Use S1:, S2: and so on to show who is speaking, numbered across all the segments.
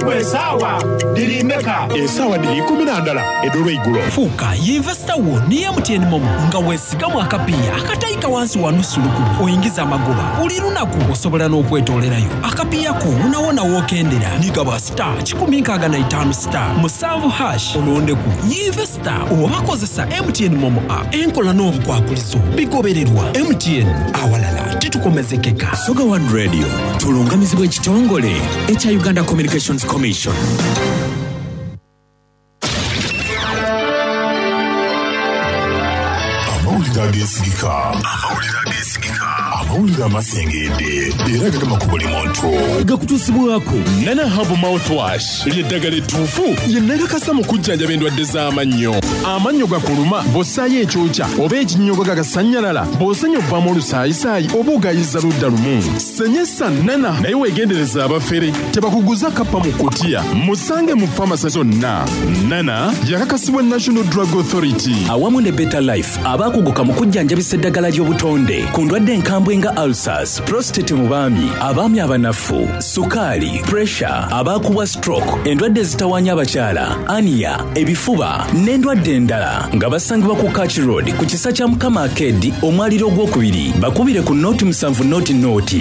S1: gwe sawa dirimeka
S2: esawa diri 12 edolwa igulo
S3: fuuka yinvesta wo ni MTN momo nga weesigamu akapiya akatayika wansi wa nusu lukulu oyingiza amagoba buli lunaku osobola n'okwetoolerayo akapiya ko unawona wookendera nigaba star 165 star musanvu hash olondeku yinvesta oba kozesa MTN momo app enkola n'obukwakulizo bigobererwa MTN awalala titukomezekeka.
S4: Soga One Radio tulungamizibwa ekitongole ekya Uganda Communications Commission.
S2: amawulire amasengedde era gagama ku buli muntu
S4: gakutuusibwako
S2: Nana Herbal Mouthwash ly'eddagala ettuufu lye nagakasa mu kujjanjaba endwadde z'amannyo. Amannyo gakuluma bw'ossaayo ekyokya oba ekinnyogo gagasannyalala bw'osenya ovaamu olusaayisaayi oba ogayiza ludda lumu. Senyesa Nana naye weegendereza abafere tebakuguza kappa mu kutiya musange mu famasi zonna. Nana yakakasibwa National Drug Authority
S4: awamu ne Better Life abaakuguka mu kujjanjabisa eddagala ly'obutonde ku ndwadde enkambwe nga ulcers, prostate mu abaami abanafu, sukaali, pressure, abaakubwa stroke, endwadde ezitawanya abakyala, ania, ebifuba n'endwadde endala nga basangibwa ku Catch Road ku kisa kya Mukama Akedi omwaliro gw'okubiri bakubire ku noti 7 noti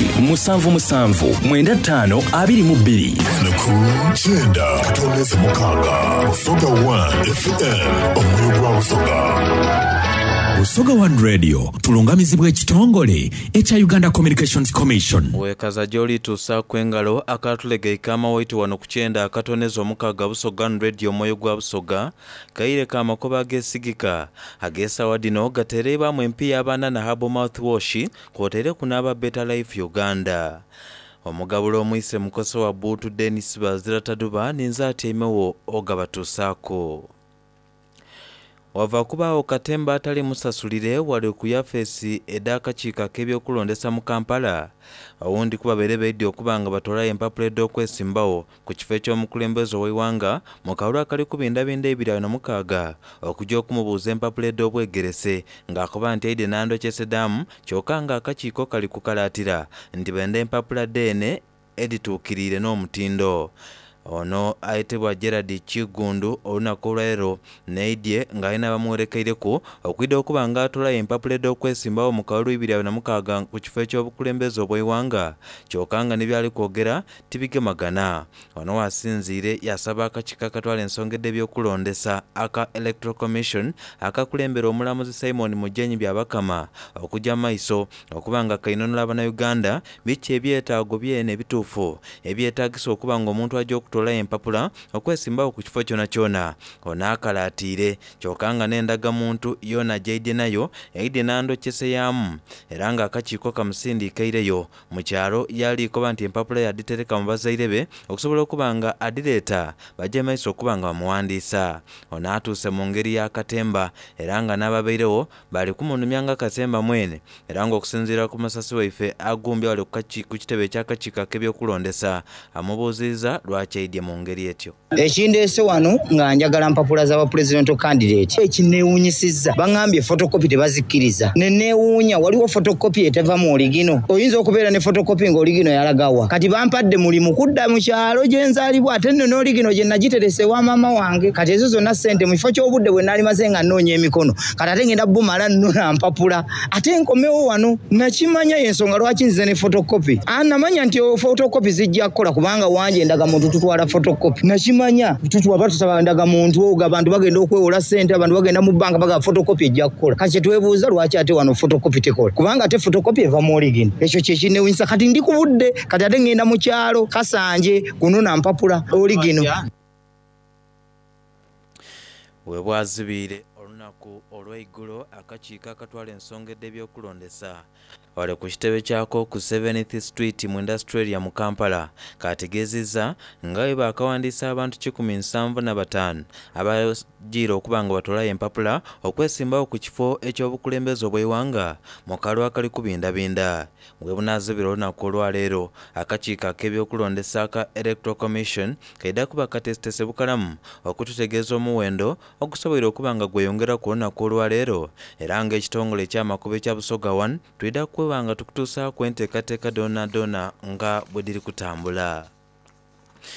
S4: 7 95 22.
S2: Chenda katoleze mukanga Busoga One FM omwoyo gwa Busoga.
S4: Soga One Radio tulungamizibwa ekitongole ekya Uganda Communications Commission.
S5: Wekaza joli tusa kwengalo akatulegeika amawaiti wano ku Chenda akatoneza omukaga Busoga Radio moyo gwa Busoga kaire ka makoba agesigika agesawa dino gatereba mu MP y'abaana na Herbal Mouthwash kwotere kunaba Better Life Uganda. Omugabulo omuyise mukoso wa Butu Dennis Bazira Taduba ninza atemewo ogabatusaako. Wava kubaawo katemba atali musasulire wali ku yafesi edakakiika k'ebyokulondesa mu Kampala awundi kuba berebeidde okuba nga batolayo empapula ed'okwesimbawo ku kifo ky'omukulembeze w'eggwanga mu kalulu akali ku bindabinda 26 okujja okumubuuza empapula ed'obwegerese ng'akoba nti Aide Nando Sedamu kyokka nga akakiiko kali kukalaatira nti benda empapula dene edituukirire n'omutindo. Ono ayitibwa Gerard Kigundu olunaku olwaleero neidye ng'alina bamuwerekeireko okwidde okuba nga atolayo empapula ed'okwesimbawo mu kalulu 26 ku kifo ky'obukulembeze obw'eggwanga kyokka nga ne byali kwogera tibigemagana. Ono wasinziire yasaba akakiiko akatwala ensonga ed'ebyokulondesa aka Electoral Commission akakulembera omulamuzi Simon Mujenyi Byabakama okujja maiso okuba nga kainonola Bannayuganda biki ebyetaago byene ebituufu ebyetaagisa okuba nga omuntu ajja okutola empapula okwesimbawo ku kifo kyona ono akalaatiire kyokka nga n'endagamuntu yona gy'eidye nayo Aide Nando Sedamu era nga akakiiko kamusindiikaireyo mu kyalo yalikoba nti empapula yaditereka mu bazaire be okusobola okuba nga adireeta bajje maiso okuba nga bamuwandiisa. Ono atuuse mu ngeri y'akatemba era nga n'ababairewo bali kumunumya nga katemba mwene era nga okusinziira ku masasi waife agumbye wali ku kitebe eky'akakiiko ak'ebyokulondesa amubuuzizza lwaki aidye mu ngeri etyo.
S6: Ekindeese wano nga njagala mpapula za presidential candidate ekineewunyisizza bangambye photocopy tebazikkiriza neneewuunya waliwo photocopy eteva mu oligino oyinza okubeera ne photocopy nga oligino yalagawa kati bampadde mulimu kudda mu kyalo gye nzaalibwa ate nno n'oligino gye nagiterese wa maama wange kati ezo zonna ssente mu kifo ky'obudde bwe nali maze nga nnoonya emikono kati ate ngenda bumala nnona mpapula ate nkomewo wano nakimanya y'ensonga lwaki nzize ne photocopy namanya nti photocopy zijja kukola kubanga wanje ndaga muntu tutwala photocopy nakimanya tutwala tusaba ndaga muntu abantu bagenda okwewola ssente abantu bagenda mu banka baga photocopy ejja kukola kati twebuuza lwaki ate wano photocopy tekola kubanga ate photocopy eva mu oligino ekyo kye kineewunyisa kati ndi ku budde kati ate ngenda mu kyalo Kasanje kunona mpapula oligino.
S5: Webwazibiire olunaku olw'eiggulo akakiiko akatwala ensonga ed'ebyokulondesa wali ku kitebe kyako ku 7th Street mu Industrial mu Kampala kategeezezza nga bwe baakawandiisa abantu 175 abagiira okuba nga batolayo empapula okwesimbawo ku kifo eky'obukulembeze obw'eggwanga mu kalulu akali ku bindabinda. Bwe bunaazibira olunaku olwaleero akakiiko ak'ebyokulondesa aka Electoral Commission kaidda kuba katesitese bukalamu okututegeeza omuwendo ogusobola okuba nga gweyongera ku lunaku olwaleero era ng'ekitongole eky'amakubo ekya Busoga One tulida kuba nga tukutuusa ku enteekateeka donna nga bwe diri kutambula.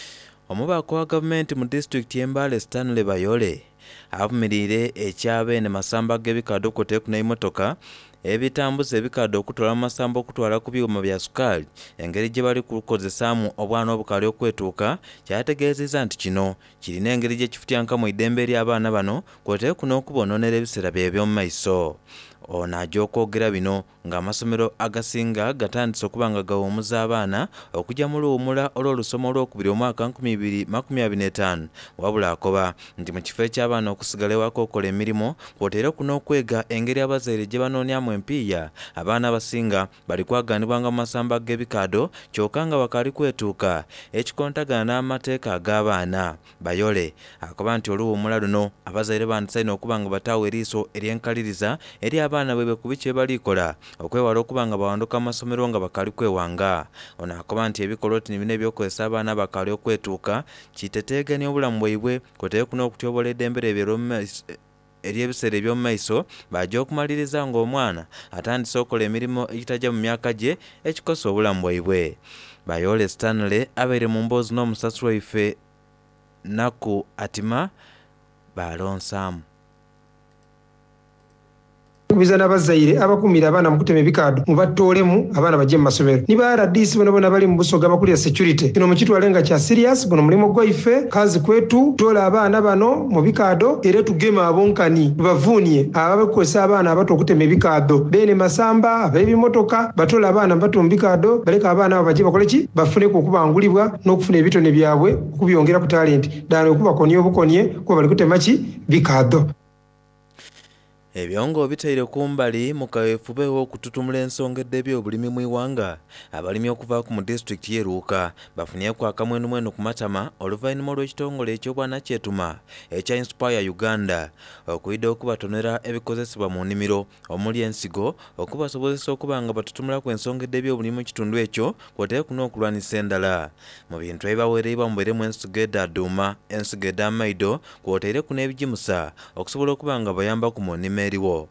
S5: Omubaka wa gavumenti mu disitulikiti y'Embale Stanley Bayole avumirire ekyabeene masamba g'ebikadde okwoteeku n'emmotoka ebitambuza ebikadde okutwala mu masamba okutwala ku byuma bya sukaali engeri gye bali kukozesaamu obwana obukali okwetuuka kyategeezezza nti kino kirina engeri gye kifutyanka mu iddembe ly'abaana bano kwoteeku n'okubonoonera ebiseera bye eby'omu maiso. Ono ajja okwogera bino ng'amasomero agasinga gatandise okuba nga gawummuza abaana okujja mu luwummula olw'olusoma olwokubiri omwaka 2025 wabula akoba nti mu kifo eky'abaana okusigala ewaka okukola emirimu kwoteereku n'okwega engeri abazaire gye banoonyamu empiiya abaana abasinga bali kwaganibwanga mu masamba g'ebikaado kyokka nga bakali kwetuuka ekikontagana n'amateeka ag'abaana. Bayole akoba nti oluwummula luno abazaire bandisaina okuba nga bataawa eriiso ery'enkaliriza eri abaana bwe ku biki balikola okwewala okuba nga bawanduka amasomero nga bakali kwewanga. Ono akoba nti ebikolwa bino ebyokozesa abaana bakali okwetuuka kiteteeganya obulamu bwaibwe kwoteeku n'okutyobola eddembe ery'ebiseera eby'omu maiso bajja okumaliriza ng'omwana atandise okukola emirimu egitajja mu myaka gye ekikosa obulamu bwaibwe. Bayole Stanley abaire mu mboozi n'omusasi waife Naku Atima balonsaamu.
S7: Kubiza n'abazaire abakumira abaana mu kutema ebikaado mubattoolemu abaana bajje mu masomero. Niba RDC bona bali mu Busoga bakulira security kino mukitwale nga kya serious guno mulimu gwaife kanzi kwetu tola abaana bano mu bikaado era tugema abonkani bavuunye abakozesa abaana abato okutema ebikaado bene masamba ab'ebimotoka batola abaana bato mu bikaado baleka abaana abo bajje bakole ki bafune ku kubangulibwa n'okufuna ebitone byabwe okubyongera ku talent dala okubakonye obukonye kuba bali kutema ki bikaado.
S5: Ebyongo bitaire kumbali mu kaweefube w'okututumula ensonga eby'obulimi mu iwanga abalimi okuva ku mu disitulikiti y'Eruuka bafunyeeku akamwenumwenu ku matama oluvannyuma lw'ekitongole eky'obwanakyetuma ekya Inspire Uganda okuyidde okubatonera ebikozesebwa mu nnimiro omuli ensigo okubasobozesa okuba nga batutumula ku ensonga eby'obulimi mu kitundu ekyo kwoteeku n'okulwanisa endala. Mu bintu ebibaweereibwa mubeeremu ensigo eddaaduma ensigo edd'amaido kwoteereku n'ebigimusa okusobola okuba nga bayamba ku mu nnimiro eriwo.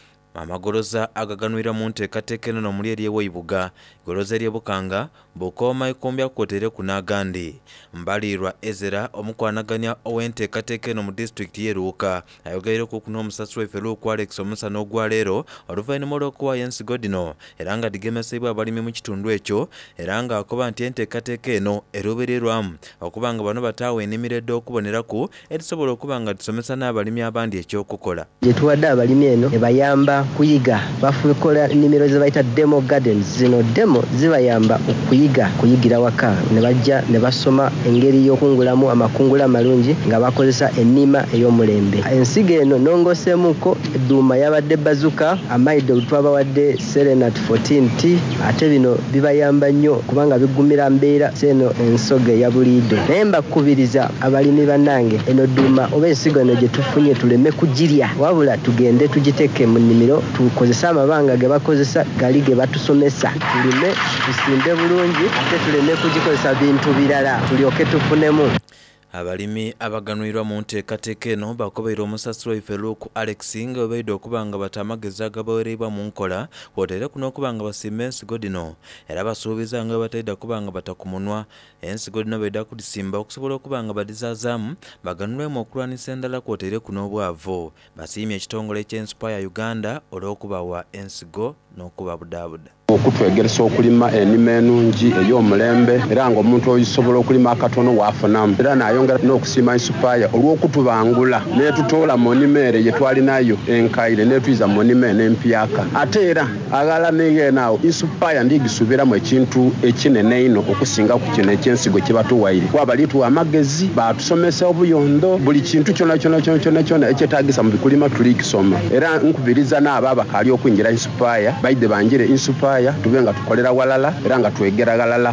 S5: Amagoloza agaganwira mu nteekateeka eno omuli ery'Ewoibuga, goloza ery'Ebukanga, Bukooma Ikumbya kwoteereku n'agandi. Mbalirwa Ezera omukwanaganya ow'enteekateeka eno mu disitulikiti y'Eruuka ayogereku ku n'omusasi waife Luuku Alex omusana ogwaleero oluvannyuma olw'okuwaayo ensigo dino era nga digemesebwa abalimi mu kitundu ekyo era nga akoba nti enteekateeka eno eruubirirwamu okuba nga bano bataawa ennimiro edda okuboneraku erisobola okuba nga disomesa n'abalimi abandi ekyokukola.
S8: Gye tuwadde abalimi eno ebayamba kuyiga bafukola ennimiro ze bayita demo gardens. Zino demo zibayamba kuyigira waka ne bajja ne basoma engeri y'okungulamu amakungula amalungi nga bakozesa ennima ey'omulembe. Ensigo eno nongoseemuko edduuma yabadde bazuka amaido twabawadde Serenat 14T ate bino bibayamba nnyo kubanga bigumira mbeera seno ensoga ya buliido. Naye mbakubiriza abalimi bannange eno dduuma oba ensigo eno gye tufunye tuleme kugirya wabula tugende tugiteeke mu nnimiro tukozesa amabanga ge bakozesa gali ge batusomesa tulime tusimbe bulungi ate tuleme kugikozesa bintu birala tulyoke tufunemu.
S5: Abalimi abaganwirwa mu nteekateeka eno bakobeera omusasi waife Luuku Alex nga webaidde okuba nga bata amagezi agabaweereibwa mu nkola kwoteereku n'okuba nga basimba ensigo dino era basuubiza nga bataidda kuba nga batakumunwa ensigo dino baidda kudisimba okusobola okuba nga badizaazaamu baganulwemu okulwanisa endala kwoteereku n'obwavu. Basiimye ekitongole ky'Inspire Uganda olw'okubawa ensigo n'okubabudaabuda.
S9: Okutwegeresa okulima ennima ennungi ey'omulembe era ng'omuntu oyisobola okulima akatono waafunamu era n'ayongera n'okusiima Inspire olw'okutubangula n'etutoola mu nnima ere gye twalinayo enkaire n'etuyiza mu nnima eno empyaka ate era agala neyenaawo Inspire ndigisuubiramu ekintu ekinene ino okusinga ku kino ekyensigo kye batuwaire kuba balituwa amagezi batusomesa obuyondo buli kintu kyonna ekyetaagisa mu bikulima tulikisoma era nkubiriza n'abo abakali okwingira Inspire baide banjire Inspire tube nga tukolera walala era nga twegera galala.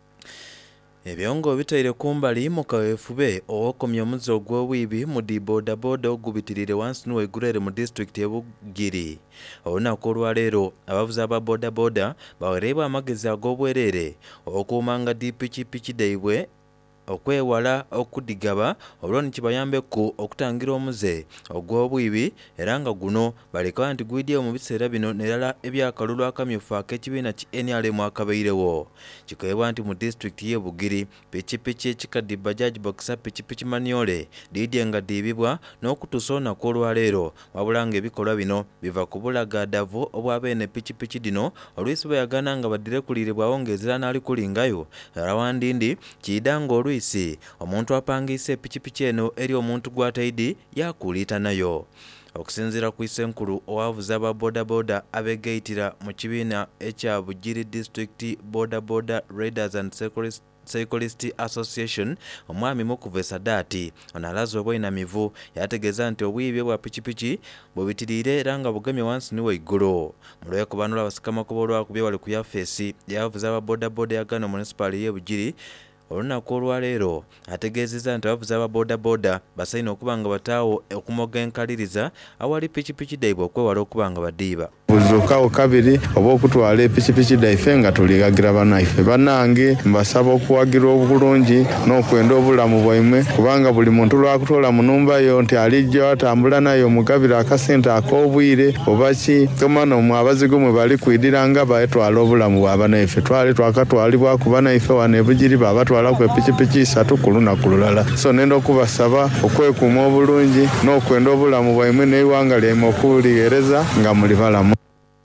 S5: Ebyongo bitaire kumbali mu kaweefube owokomya omuzzi ogw'owiibi mu diboodabooda ogubitirire wansi n'oweggulere mu disitulikiti y'Ebugiri. Olunaku olwaleero abavuzi aba boodabooda baweereibwa amagezi ag'obwereere okuuma nga dipikipiki daibwe okwewala okudigaba olwo kibayambeko okutangira omuze ogw'obwibi era nga guno baleka nti gwidye mu biseera bino nerala ebyakalulu akamyufu ak'ekibiina ki NRM akabairewo. Kikoebwa nti mu disitulikiti y'e Bugiri pikipiki ekikadde Bajaj Boxer pikipiki Maniole lidye nga diibibwa n'okutuusa olunaku olwaleero, wabula ng'ebikolwa bino biva ku bulagaadavu obwabeene pikipiki dino olwisi bweyagana nga badirekuliribwawo ng'ezira n'alikulingayo rawandindi kiyida ng'olwisi omuntu apangiisa epikipiki eno eri omuntu gw'ataidi yakuliita nayo. Okusinziira ku isenkulu owavuza ba bodaboda abegayitira mu kibiina ekya Bugiri District Bodaboda Raiders and Cyclist Association omwami Mukuve Sadati onalazo obw'enamivu yategeeza nti obwibye bwa pikipiki bubitiriire era nga bugemye wansi ni waigulu. Mu lwekubanula abasikamakkubo olwakubye wali ku yafeesi yavuza ba bodaboda yagana municipal y'e Bugiri olunaku olwaleero ategeezezza nti abavuzi aba bodaboda basaina okuba nga bataawo okumoga enkaliriza awali pikipiki daibwe okwewala okuba nga badiiba.
S10: Buzukawo kabiri oba okutwala epikipiki daife nga tuligagira banaife banange mbasaba okuwagira obulungi n'okwenda obulamu bwaimwe kubanga buli muntu lwakutoola mu nnumba yo nti alijja atambula nayo omugabira akasente ak'obwire oba ki tomana omwe abazigo mwe bali kwidiranga batwala obulamu bwa banaife twali twakatwalibwa ku banaife wano e Bugiri babatwala ku epikipiki 3 ku lunaku lulala. So nenda okubasaba okwekuuma obulungi n'okwenda obulamu bwaimwe n'eiwanga lyemwe okuligereza nga muli balamu.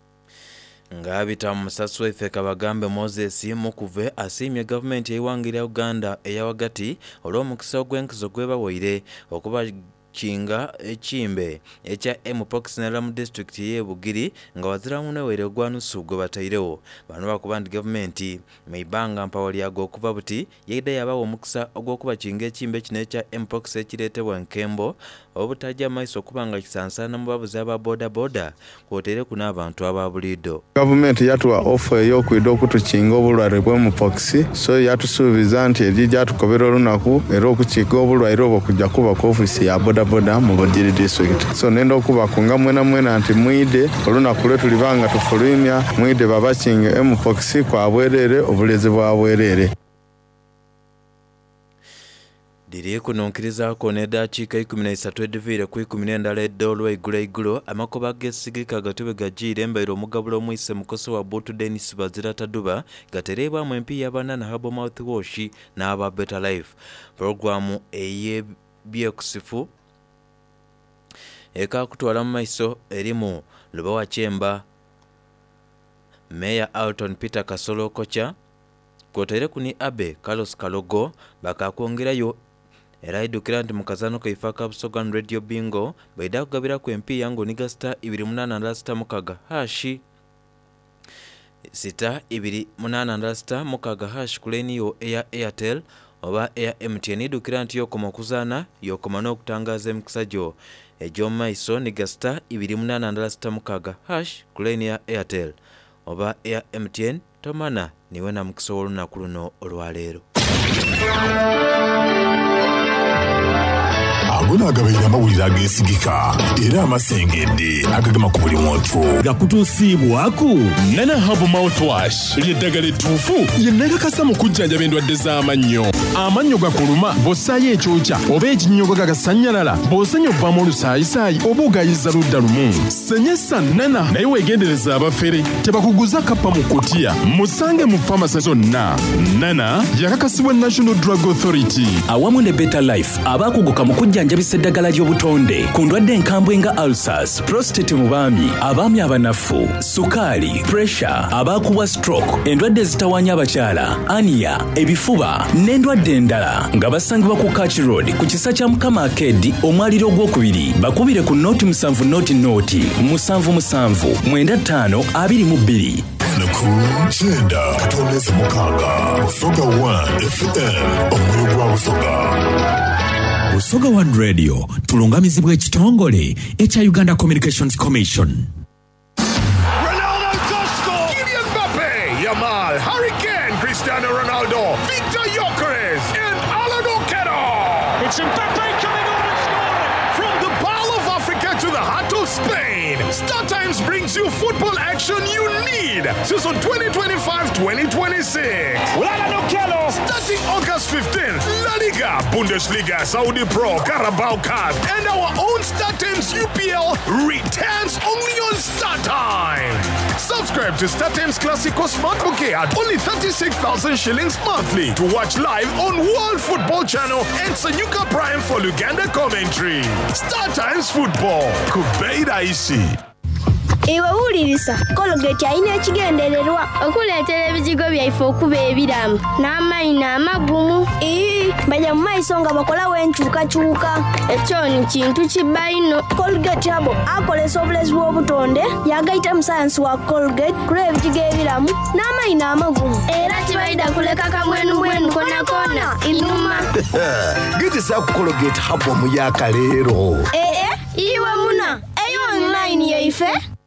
S5: Ngabita musasi weffe Kabagambe Moses Mukuve asiimye gavumenti y'eiwanga lya Uganda eyawagati olw'omukisa ogw'enkizo gwebawaire okubakinga ekimbe ekya Mpox nera mu district y'e Bugiri nga waziramu n'ewere ogwanusu gwe batairewo. Bano bakuba nti gavumenti meibanga mpawa lyago okuva buti yeida yabawa omukisa ogw'okubakinga ekimbe kino ekya Mpox ekireetebwa enkembo obutajja maiso kubanga kisansana mu bavuzi aba bodaboda kwotere kuna abantu ababulido.
S10: Gavumenti yatuwa offer ey'okwida okutukinga obulwaire bwa Mpox so yatusuubiza nti ejija tukobera olunaku era okukinga obulwaire obwo kujja kuba ku ofisi ya bodaboda mu Bugiri district. So nenda okubakunga mwena nti mwide olunaku lwe tulibanga tufulumya mwide babakinge Mpox kwa bwerere obulezi bwa bwerere.
S5: Diri kunonkirizaako n'eddakiika 13 ediviire ku 14 eddoolwa iggulo amakoba g'essigika gatube gajiire embeera omugabulo omuyise mukozi wa Butu Dennis Bazira Taduba gatereebwamu empi y'abanana Harbour Mouthwash n'aba Better Life. Puroguramu ey'ebyekusifu ekakutwala mu maiso erimu Lubawa Chemba, Mayor Alton Peter Kasolo Kocha, kwotere kuni Abe Carlos Kalogo bakakwongerayo era idukira nti mukazano kaifa ka Busoga Radio Bingo baida kugabira ku MP yango niga star 28 mukaga hashi sita 28 star mukaga hash kuleni yo Air Airtel oba Air MTN idukira nti yokoma okuzana yokoma n'okutangaza emikisa gyo ejo maiso niga star 28 mukaga hash kuleni ya Airtel oba Air MTN tomana niwe na mukisa olunaku luno olwaleero.
S1: Agona agabaira amawulire ageesigika era amasengedde agagema ku buli muntu
S2: gakutuusibwaku Nana Harbour Mouthwash ly'eddagala ettuufu yennagakasa mu kujjanjaba endwadde z'amannyo. Amannyo gakuluma bw'ossaayo ekyokya oba ekinnyogo gagasanyalala bw'osenya ovaamu olusaayisaayi oba ogayiza ludda lumu. Senyesa Nana naye weegendereza abafere tebakuguza kappa mu kutiya musange mu famasi zonna. Nana yakakasibwa National Drug Authority
S4: awamu ne Better Life abakuguka mu kujjanjabisa eddagala ly'obutonde ku ndwadde enkambwe nga ulcers, prostate mu abaami abanafu, sukaali, pressure, abakuwa stroke, endwadde zitawanya abakyala, ania, ebifuba n'endwadde endala nga basangibwa ku Catch Road ku kisa kya Mukama Akedi omwaliro ogwokubiri bakubire ku noti 7
S1: Chenda katoleza mukaga Busoga 1 FM omuliro gwa Busoga.
S3: Busoga 1 Radio tulungamizibwa ekitongole ekya Uganda Communications Commission.
S1: Ronaldo does score! Kylian Mbappe, Yamal, Harry Kane, Cristiano Ronaldo, Victor Gyökeres, and Alan Okello. It's Mbappe coming on and scoring! From the Pearl of Africa to the heart of Spain, StarTimes Times brings you football action you need. Season 2025-2026. Starting August 15th, La Liga, Bundesliga, Saudi Pro, Carabao Cup, and our own Star Times UPL returns only on Star Time. Subscribe to Star Times Classico Smart Bouquet at only 36,000 shillings monthly to watch live on World Football Channel and Sanyuka Prime for Luganda commentary. Star Times Football. Kubeira isi.
S11: Ewa ulirisa, Colgate aina ekigendererwa okuleetera ebizigo byaife okuba ebiramu n'amayi n'amagumu. Bajja mu maiso nga bakolawo enkyukakyuka. Ekyo ni kintu kibba ino. Colgate abo akolesa obulezi bw'obutonde yagayita mu sayansi wa Colgate kuleba ebizigo ebiramu n'amayi n'amagumu. Era tibayida kuleka kamwenumwenu konakona inuma.
S12: Gezesa ku Colgate abo mu yakaleero.
S11: Iwe muna eyo online yaife.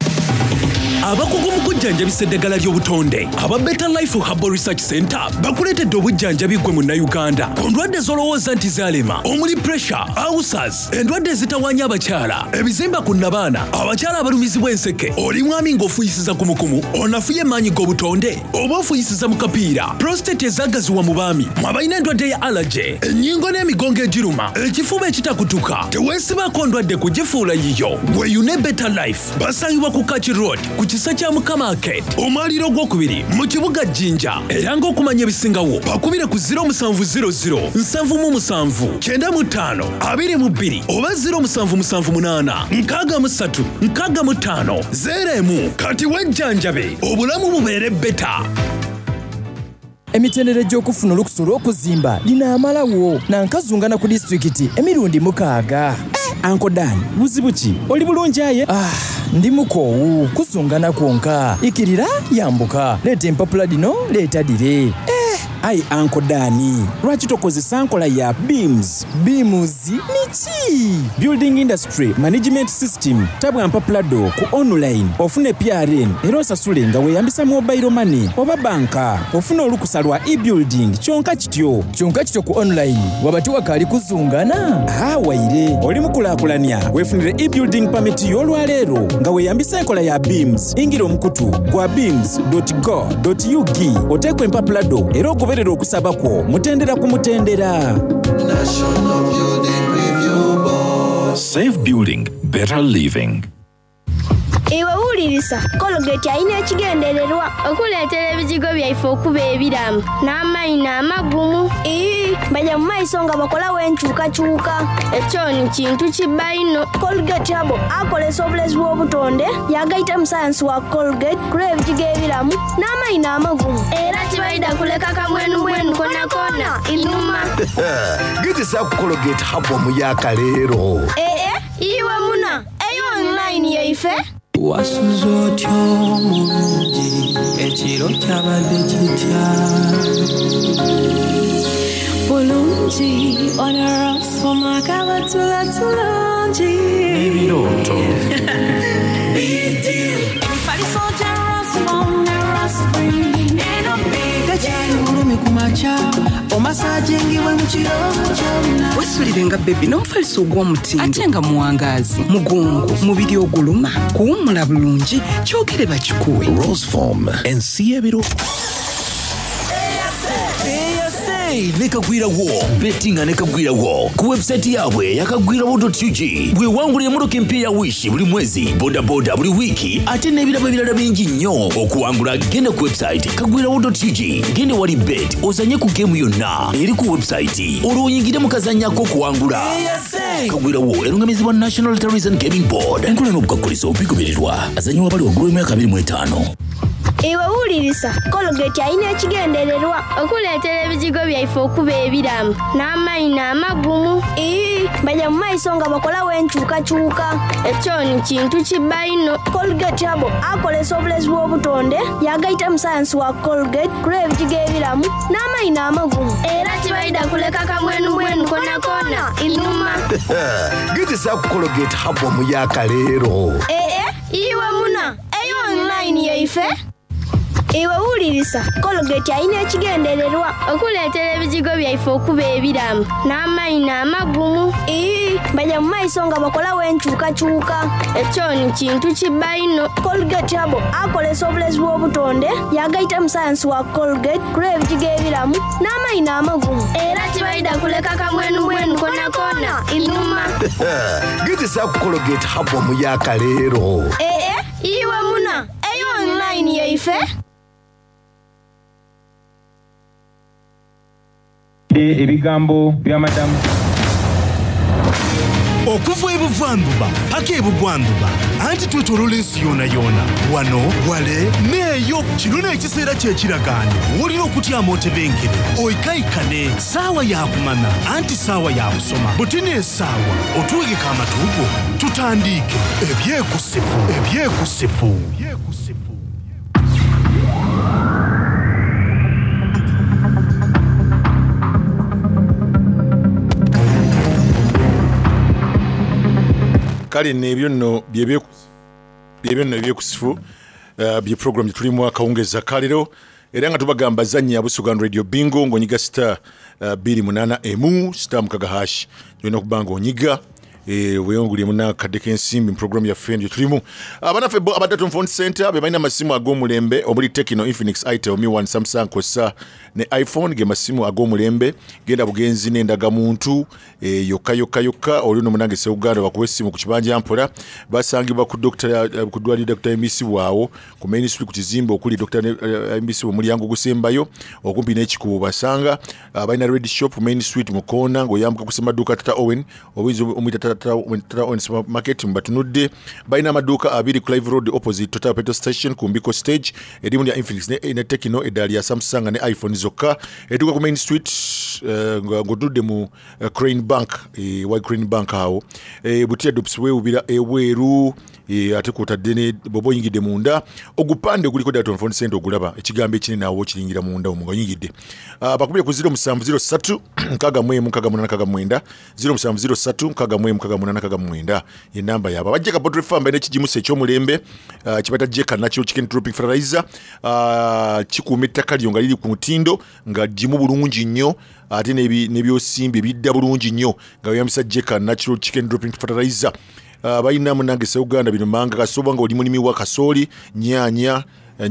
S4: Abakugu mu kujjanjabisa eddagala ly'obutonde aba Better Life Herbal Research Center bakuleetedde obujjanjabi gwe munnayuganda ku ndwadde z'olowooza nti zaalema omuli pressure, ulcers, endwadde ezitawaanya abakyala, ebizimba ku nnabaana, abakyala abalumizibwa enseke, oli mwami ng'ofuyisiza ku mukumu, onafuye maanyi g'obutonde, oba ofuyisiza mu kapiira, prostate ezaagaziwa mu baami, mwabalina endwadde ya allergy, ennyingo n'emigongo egiruma, ekifuba ekitakutuka, teweesibako ndwadde kugifuula yiyo, weyune Better Life, basangibwa ku Kachi Road, Kisa kya Mukama Market, omwaliro gw'okubiri mu kibuga Jinja. Era ng'okumanya ebisingawo bakubire ku 0700 777 95 22 oba 0778 63 65 01. Kati wejjanjabe obulamu bubeere beta.
S13: Emitendera gy'okufuna olukusa olw'okuzimba linaamalawo nankazungana ku disitulikiti emirundi 6. Uncle Dan, buzibu ki? Oli bulungi aye? Ndi mukoowu kuzungana kwonka. Ikirira yambuka. Leeta empapula dino leeta dire. Ai Uncle Dani, lwaki tokozesa nkola ya BIMS? BIMS niki? Building Industry Management System. Tabwa mpapula do ku online. Ofune PRN era osasule nga weeyambisa mobile money oba banka. Ofune olukusa lwa e-building kyonka kityo ku online. Wabati wakali kuzungana? Waire. Oli mukulaakulanya weefunire e-building permit y'olwaleero nga weeyambisa enkola ya BIMS. Ingira omukutu gwa bims.go.ug oteekwa empapula do era okuberera okusaba kwo mutendera ku mutendera.
S14: National Building Review Board.
S15: Safe building, better living.
S11: Ewe ulirisa, Colgate aina ekigendererwa okuleetera ebizigo byaife okuba ebiramu n'amayi n'amagumu. Bajja mu maiso nga bakolawo enkyukakyuka. Ekyo ni kintu kibba ino. Colgate abo akolesa obulezi bw'obutonde yagayita mu sayansi wa Colgate kuleba ebizigo ebiramu n'amayi n'amagumu. Era tibayida kuleka kamwenumwenu konakona inuma.
S12: Gezesa ku Colgate abo mu yakaleero.
S11: Iwe muna eyo online yaife.
S14: Wasuza otyo mulungi ekiro kyabadde kitya bulungi onarasoma kabatulatulangi
S15: ebirooto
S14: omasajengibwe mu kirooto kyonna
S16: wesulirenga bebi n'omufaliso ogw'omutindo ate nga muwangaazi mugongo mubiri oguluma kuwummula bulungi kyogere bakikuwe
S15: Roseform ensi y'ebiro
S17: nekagwirawo bettinga nekagwirawo ku website yaabwe yakagwirawo.ug bwe wangula emmotoka empya ya wish buli mwezi bodaboda buli wiiki ate n'ebirabo ebirala bingi nnyo okuwangula genda ku website kagwirawo.ug genda wali bet ozanye ku geemu yonna eri ku website olwonyingire mu kazannyako okuwangula kagwirawo erungamizibwa National Tourism Gaming Board enkola n'obukwakkulizo obugobererwa azanyiwa bali waggulu w'emyaka 25.
S11: Ewe ulirisa, Colgate aina ekigendererwa okuleetera ebizigo byaife okuba ebiramu n'amayi n'amagumu. Bajja mu maiso nga bakolawo enkyukakyuka. Ekyo ni kintu kibba ino. Colgate abo akolesa obulezi bw'obutonde yagayita mu sayansi wa Colgate kuleba ebizigo ebiramu n'amayi n'amagumu. Era tibayida kuleka kamwenumwenu konakona inuma.
S12: Gezesa ku Colgate abo mu yakaleero.
S11: Iwe muna eyo online yaife. Ewe wulirisa Colgate alina ekigendererwa okuleetera ebizigo byaife okuba ebiramu n'amayina amagumu. Bajja mu maiso nga bakolawo enkyukakyuka. Ekyo ni kintu kibayino. Colgate abo akolesa obulezi bw'obutonde yagayita mu sayansi wa Colgate kulwa ebizigo ebiramu n'amayina amagumu. Era kibayida kuleka kamwenu kona inuma.
S12: Gezesa ku Colgate habo mu yaka leero.
S11: Iwe muna eyo online yaife.
S18: Ebigambo bya madamu
S19: okuva ebuvanduba paka ebugwanduba anti twetolola ensi yoona wano wale neeyo kino n'ekiseera kyekiragaano wulira okutyama otebengere oikaikane saawa yakumana anti saawa yakusoma butina esaawa otuwegeka amatuugo tutandiike ebyekusifu
S20: kale nebyo nno ebyekusifu bye program tulimu akawungeza kalero era nga tubagamba zanya Busugan Radio Bingo ngonyiga star 28 emu star mukaga hash tulina kubanga onyiga weyongulye muna kadeke ensimbi program ya friend tulimu abanafe abadatu phone center bebalina masimu ag'omulembe omuli Tecno Infinix Itel Mi 1 Samsung kosa ne iPhone ge masimu ag'omulembe genda bugenzi n'endaga muntu yokka olino munange se Uganda bakuwe simu ku kibanja mpola basangibwa ku Dr. MBC waawo ku main street ku kizimbe okuli Dr. MBC wo mulyango gusembayo okumpi n'ekikubo basanga abalina Red Shop main street mukona ngoyambuka kusema duka Tata Owen obwizo omwita Tata Owen supermarket mbatunudde balina amaduka abiri ku Live Road opposite Total Petrol Station ku Mbiko Stage edimu ya Infinix ne Tecno edali ya Samsung ne iPhone zokka eduka ku main street ngodudde mu Crane Bank Crane Bank hawo butia dops we ubira eweru ate kutadde bobo yingide munda ogupande guliko data phone center ogulaba ekigambo ekine nawo kiringira munda omugo yingide bakubye ku 0703 kagamwe 0703 ye namba yaba bajeka Poultry Farm ene kijimuse ekyomulembe kibata jeka nakyo chicken tropic fertilizer kikuuma ettaka lyo nga liri ku mutindo nga jimu bulungi nnyo ate nebyosimbi bidda bulungi nnyo nga yamisa jeka natural chicken dropping fertilizer bayina munange se Uganda bino manga kasoba nga oli munimi wa kasoli nyanya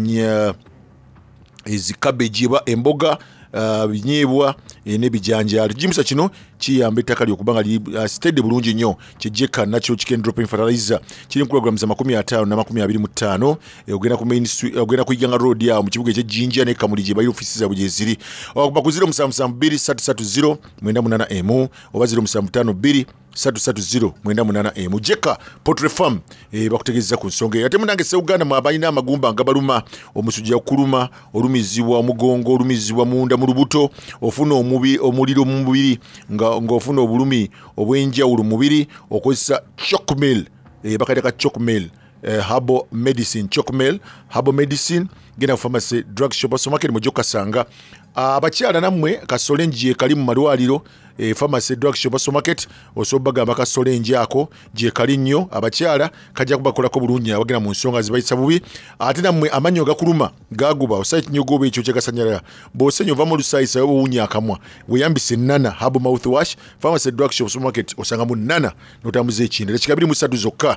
S20: ezi cabbage ba emboga binyebwa nebijanjalo jimusa kino kiyamba ettaka lyokubanga steady bulungi nnyo kijeka natural chicken dropping fertilizer kiri kilogram za 50 na 25 ogenda ku main ogenda ku Iganga road ya mu kibuga kye Jinja ne Kamulije bayi offices za bujeziri okuba ku 072330 mwenda emu oba 0752 330 jeka Poultry Farm bakutegeza ku nsonga ate munange se Uganda mabayina amagumba ngabaluma omusujja okuluma olumizibwa omugongo olumizibwa munda mu lubuto ofuna omuliro mu mubiri nga ofuna obulumi obwenjawulo mubiri okozesa Chocmel bakateka Chocmel Herbal Medicine Chocmel Herbal Medicine gena pharmacy drug shop supermarket mujoka sanga abakyala namwe kasolenji kali mu malwaliro pharmacy drug shop supermarket osobaga bakasolenji ako je kali nnyo abakyala kajja kubakolako bulungi abagena mu nsonga zibayisa bubi ate namwe amanyo gakuluma gaguba osite nyogobe ekyo kyekasanyala bosenyo vamo lusayisa wunya akamwa weyambise nana Herbal mouthwash pharmacy drug shop supermarket osanga mu nana notambuze ekindi ekikabiri musadu zokka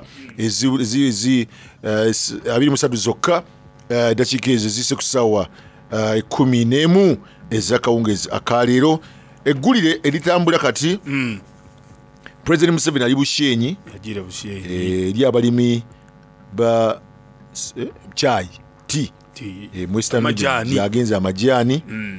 S20: abiri musadu zokka dakika ezo zise kusawa 11 ezakawungezi akalero eggulire eritambula kati President Museveni ali Bushenyi
S19: yagira Bushenyi
S20: eri abalimi ba chai tea Western yagenza amajani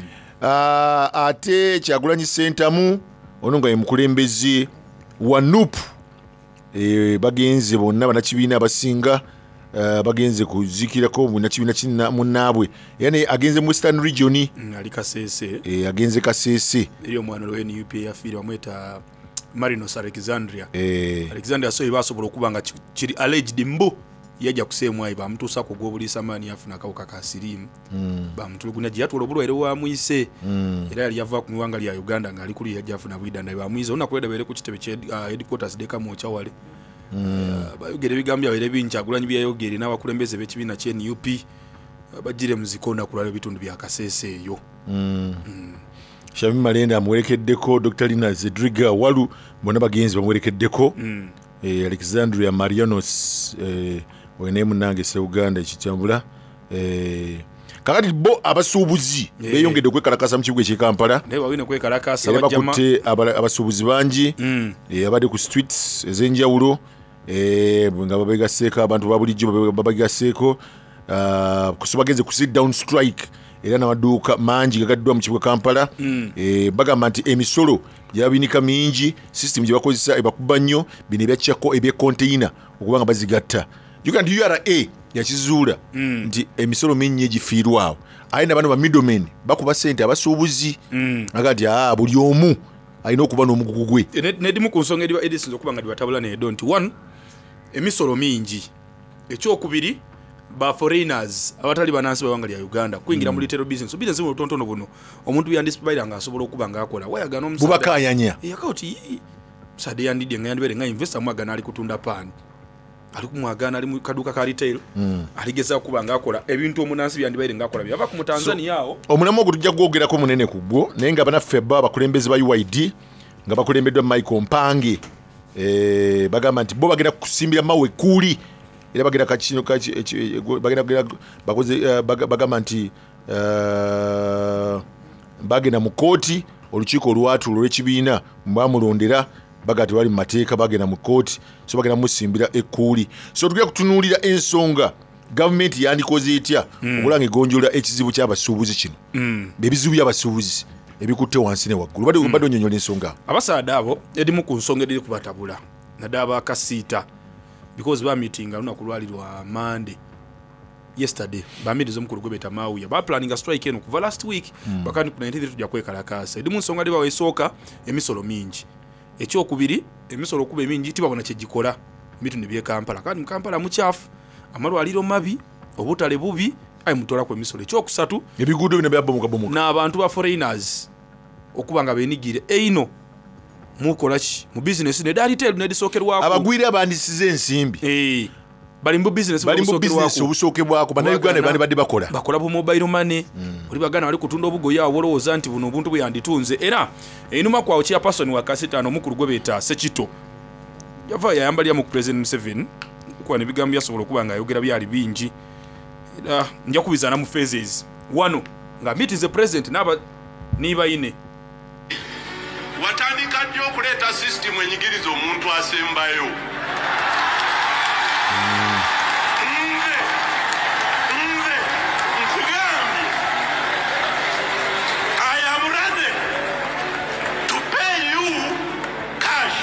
S20: ate Kyagulanyi Sentamu ononga emukulembezi wa NUP bagenze bonna banakibiina abasinga bagenze kuzikirako munakibiina kinna munabwe yani agenze mu Western region
S19: ali Kasese
S20: agenze Kasese
S19: eriyo mwana wa NUP yafiri bamweta Marinos Alexandria Alexandria so ibasobola okubanga kiri alleged mbu yajja kusemwa iba mtusa kugobulisa mani afuna kauka kasirimu bamutulugunya jiyatula obulwaire wa mwise era yali yava ku miwanga lya Uganda ngali kuli yajja afuna bwidanda iba mwize ona kweda bere ku kitebe kye headquarters deka mu chawale bayogere bigambya bere bincha Kyagulanyi byayogere n'abakulembeze b'ekibiina kye NUP bajire muzikonda kulala bitundu bya Kasese eyo.
S20: Shamim Malenda amuwerekeddeko, Dr. Lina Zedriga Walu bonna bagenzi bamuwerekeddeko. Alexandria Marianos wenemu nange se Uganda ekitambula. Kakati bo abasuubuzi beyongedde okwekalakasa mu kibuga ekye Kampala.
S19: Bawine kwekalakasa
S20: bajjama. Bakutte abasuubuzi bangi abadde ku streets ez'enjawulo nga babegaseeko abantu babulijjo babagaseeko kusobagenze ku sit down strike era n'amaduuka mangi gagaddwa mu kibuga Kampala. Bagamba nti emisolo gyabinika mingi, system gye bakozesa ebakuba nnyo, bino ebyakyako ebyekonteina okuba nga bazigatta. Uganda URA yakizuula nti emisolo mingi egifiirwawo. Aye n'abantu ba middlemen bakuba ssente abasuubuzi agati buli omu alina okuba n'omugugu gwe.
S19: Nedimu ku nsonga ediba edisinza okuba nga dibatabula needo nti one, emisolo mingi. Ekyokubiri, ba foreigners abatali banansi bawanga lya Uganda kuingira mu retail business. Business mu tontono buno omuntu yandisipaira nga asobola okuba nga akola. Wayagana omusada.
S20: Bubakayanya.
S19: Yakauti sade yandide nga yandibere nga investor mwagana ali kutunda pan. Ali kumwagana ali mu kaduka ka retail. Aligeza okuba nga akola ebintu omunansi byandibere nga akola byava ku Tanzania yao.
S20: Omunamo ogutujja gwogerako munene kubwo naye nga banaffe bakulembeze ba UID nga bakulembeddwa Michael Mpange bagamba nti bo bagenda kusimbira mawe kuli era bagenda kachino bagenda bakoze bagamba nti bagenda mu kooti olukiiko olwatu olw'ekibiina mbamulondera bagati wali mu mateeka bagenda mu kooti so bagenda musimbira ekuli. So tugenda kutunuulira ensonga government yandikoze etya okulanga egonjola ekizibu ky'abasuubuzi kino bebizibu by'abasuubuzi ebikutte wansi ne waggulu bado onyonyola ensonga.
S19: Abasaada abo edimu ku nsonga ediri kubatabula nadaba akasiita because ba meeting lunaku lwali lwa Monday yesterday ba meeting omukulu gwebeta Mawuya ba planning a strike eno kuva last week bakani ku 93 tujja kwekalakasa edimu nsonga liba wesoka emisolo mingi. Ekyokubiri emisolo kuba mingi tibabona kye gikola bitu ne bye Kampala kandi mu Kampala mukyafu amalwaliro mabi obutale bubi ayi mutola kwa emisolo. Ekyokusatu
S20: ebigudo bino byabomuka
S19: n'abantu ba foreigners okuba nga benigire eino mukola ki mu business ne retail ne disokerwako
S20: abagwire abandisize ensimbi
S19: bali mu business
S20: obusookebwako bannayuganda bandi badde bakola
S19: bu mobile money oli bagana bali kutunda obugoya abolowooza nti buno obuntu bwe yanditunze era enuma kwawo kya person wa kasitano omukulu gwe beeta Sekito yava yayambalya mu President Museveni kwa ne bigambo byasobola okuba nga ayogera byali bingi era nja kubizana mu phases wano nga meeting the president naba niba ine
S21: watandika ddyo okuleeta system enyigiriza omuntu asembayo nze nkugambye I am ready to pay you cash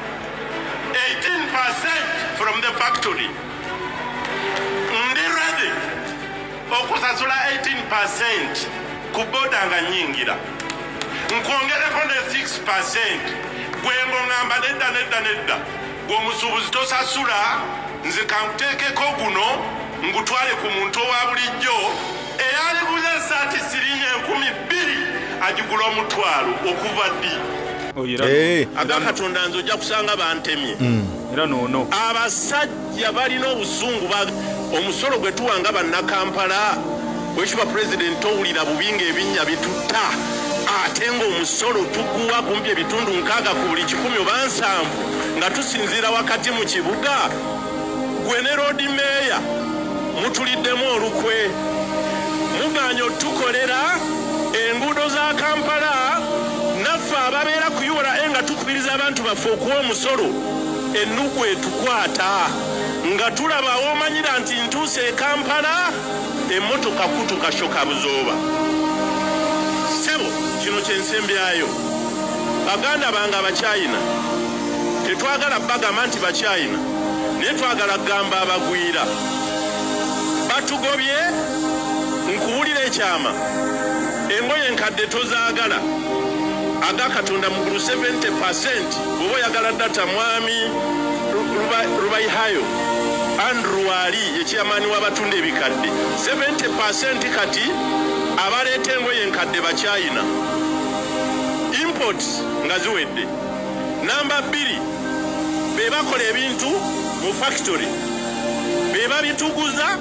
S21: 18% from the factory. Ndi ready okusasula 18% ku boda nga nyingira nkwongereko ne 6% gwengo ngamba nedda gwomusuubuzi tosasula nze kankuteekeko guno ngutwale ku muntu owa bulijjo eyali guze esaati siringi 2,000 agigula omutwalo okuva ddi agakatonda nze ojja kusanga bantemye
S19: era noono
S21: abasajja balina obusungu omusolo gwe tuwanga bannakampala bwekiba pulezidenti owulira bubinga ebinnya bitutta ate ng'omusolo tuguwa kumpi ebitundu 6 ku buli 10 oba 7 nga tusinziira wakati mu kibuga gwe ne road meya mutuliddemu olukwe muganya otukolera enguudo za Kampala naffe ababeera ku URA nga tukubiriza abantu baffe okuwa omusolo ennugu etukwata nga tulaba omanyira nti ntuuse e Kampala emmotoka kutuka shoka buzooba sebo kino kyensembyayo baganda bange Abachina tetwagala bagamba nti Bachina naye twagala kugamba abagwira batugobye nkuwulira ekyama engoye enkadde tozaagala agakatonda mugulu 70% oba oyagala data mwami Rubayihayo Andrew Ali yekyamaani w'abatunda ebikadde 70% kati abaleeta engoye enkadde Bachina import nga ziwedde. Namba 2 be bakola ebintu mu factory be babituguza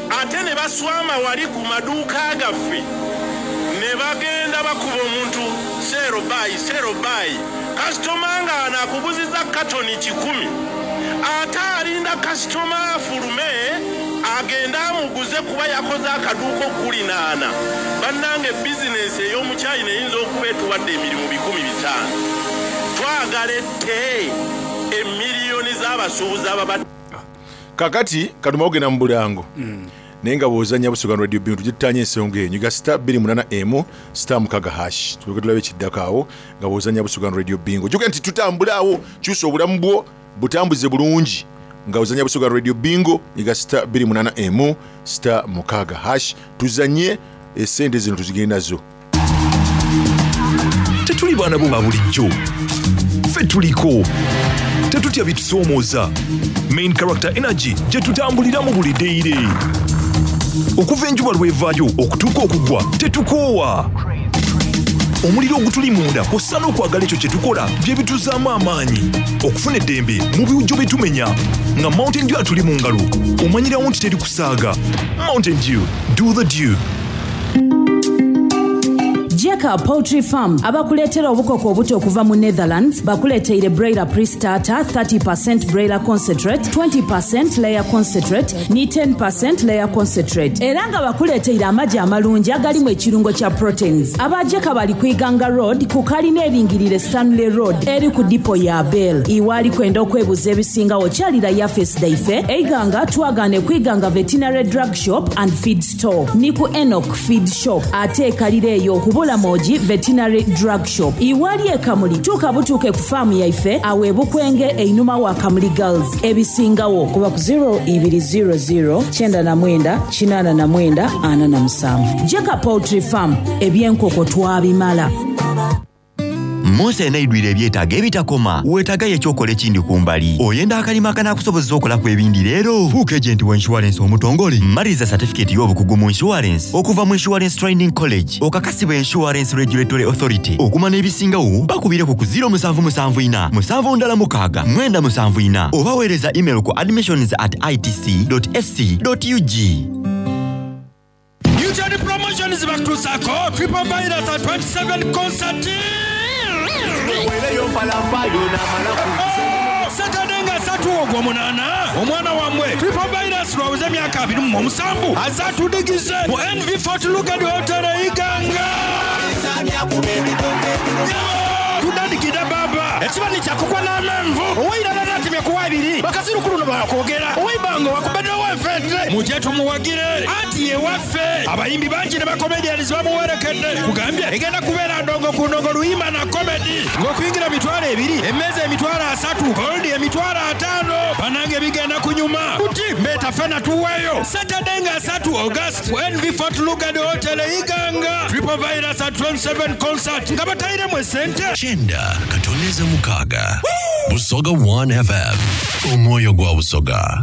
S21: ate ne baswama wali ku maduuka gaffe ne bagenda bakuba omuntu serobayi kasitoma nga anakubuziza katoni 10 ate alinda kasitoma afulume agenda amuguze kuba yakoze akaduuka okulinana bannange bizinesi ey'omukyayina eyinza okuba etuwadde emirimu 500 twagalette emiliyoni z'abasuubuzi ababadde
S20: kakati katuma ogenda mu bulango naye nga bw'ozannya Busoga Radio Bintu gitanye ensonga eyo nyiga star 28M star mukaga hash tuleke tulabe kiddako awo nga bw'ozannya Busoga Radio Bingo juga nti tutambula awo kyusa obulamu bwo butambuze bulungi nga ozannya Busoga Radio Bingo nyiga star 28M star mukaga hash tuzanye esente zino tuzigenda nazo.
S15: Tetuli baana bo babulijjo ffe tuliko tetutya bitusomooza main character energy gye tutambulira mu buli deire okuva enjuba lwevaayo okutuuka okugwa tetukoowa omuliro ogutuli munda kw'ossa n'okwagala ekyo kye tukola bye bituzaamu amaanyi okufuna eddembe mu biwujjo bye tumenya nga Mountain Dew atuli mu ngalo omanyirawo nti teri kusaaga. Mountain Dew, do the dew.
S6: Jeka Poultry Farm abakuleetera obukoko obuto okuva mu Netherlands bakuleeteire broiler pre-starter 30% broiler concentrate, 20% layer concentrate ne 10% layer concentrate era nga bakuleeteire amagi amalungi agalimu ekirungo kya proteins. Abajeka bali kwiganga road ku kalina eringirire Stanley Road eri ku dipo ya Bell iwali kwenda okwebuza ebisingawo kyalira Yafes Daife eiganga twagane kwiganga veterinary drug shop and feed store ni ku Enoch feed shop ate ekalire eyo okubula Moji veterinary drug shop iwali ekamuli tuka butuke ku farm yaife awe bukwenge einuma wa Kamuli Girls ebisingawo kuba ku 0200 89 Jeka Poultry Farm ebyenkoko twabimala.
S22: Mose naidwire ebyetaaga ebitakoma weetagayo ekyokola ekindi kumbali oyenda akalima akanakusobozesa okolaku ebindi leero fuuka agenti wa insurance omutongole maliriza certificate y'obukugu mu insurance okuva mu Insurance Training College okakasibwa Insurance Regulatory Authority okumana ebisingawo bakubire ku 0774 776 oba weereza email ku admissions@itc.fc.ug.
S3: Future promotion is back to Sako Triple Virus at 27 concert. Saturday nga satu ogw'omunana omwana wamwe Triple Virus lwawuze emyaka 27 azatudigize mu NV40 Lugard Hotel Iganga kudandikira baba ekibani kyakugwa n'amenvu ow'irala natimya kuwa 2 bakazirukulu no bakwogera ow'ibanga wakubadde ow'enfedde mujye tumuwagire anti ye waffe abayimbi bangi ne bakomedians bamuwerekedde kugambye egenda kubeera ndongo ku ndongo luyimba na komedi ng'okuyingira emitwalo 2 emmeeza emitwalo 3 goldi emitwalo 5 banange bigenda kunyuma kuti mbeta fena tuweeyo Saturday nga 3 August NV40 Lugard Hotel Iganga Triple Virus at 27 concert nga batayiremu esente
S15: Chenda katoneza mukaga Busoga 1 FM omwoyo gwa Busoga.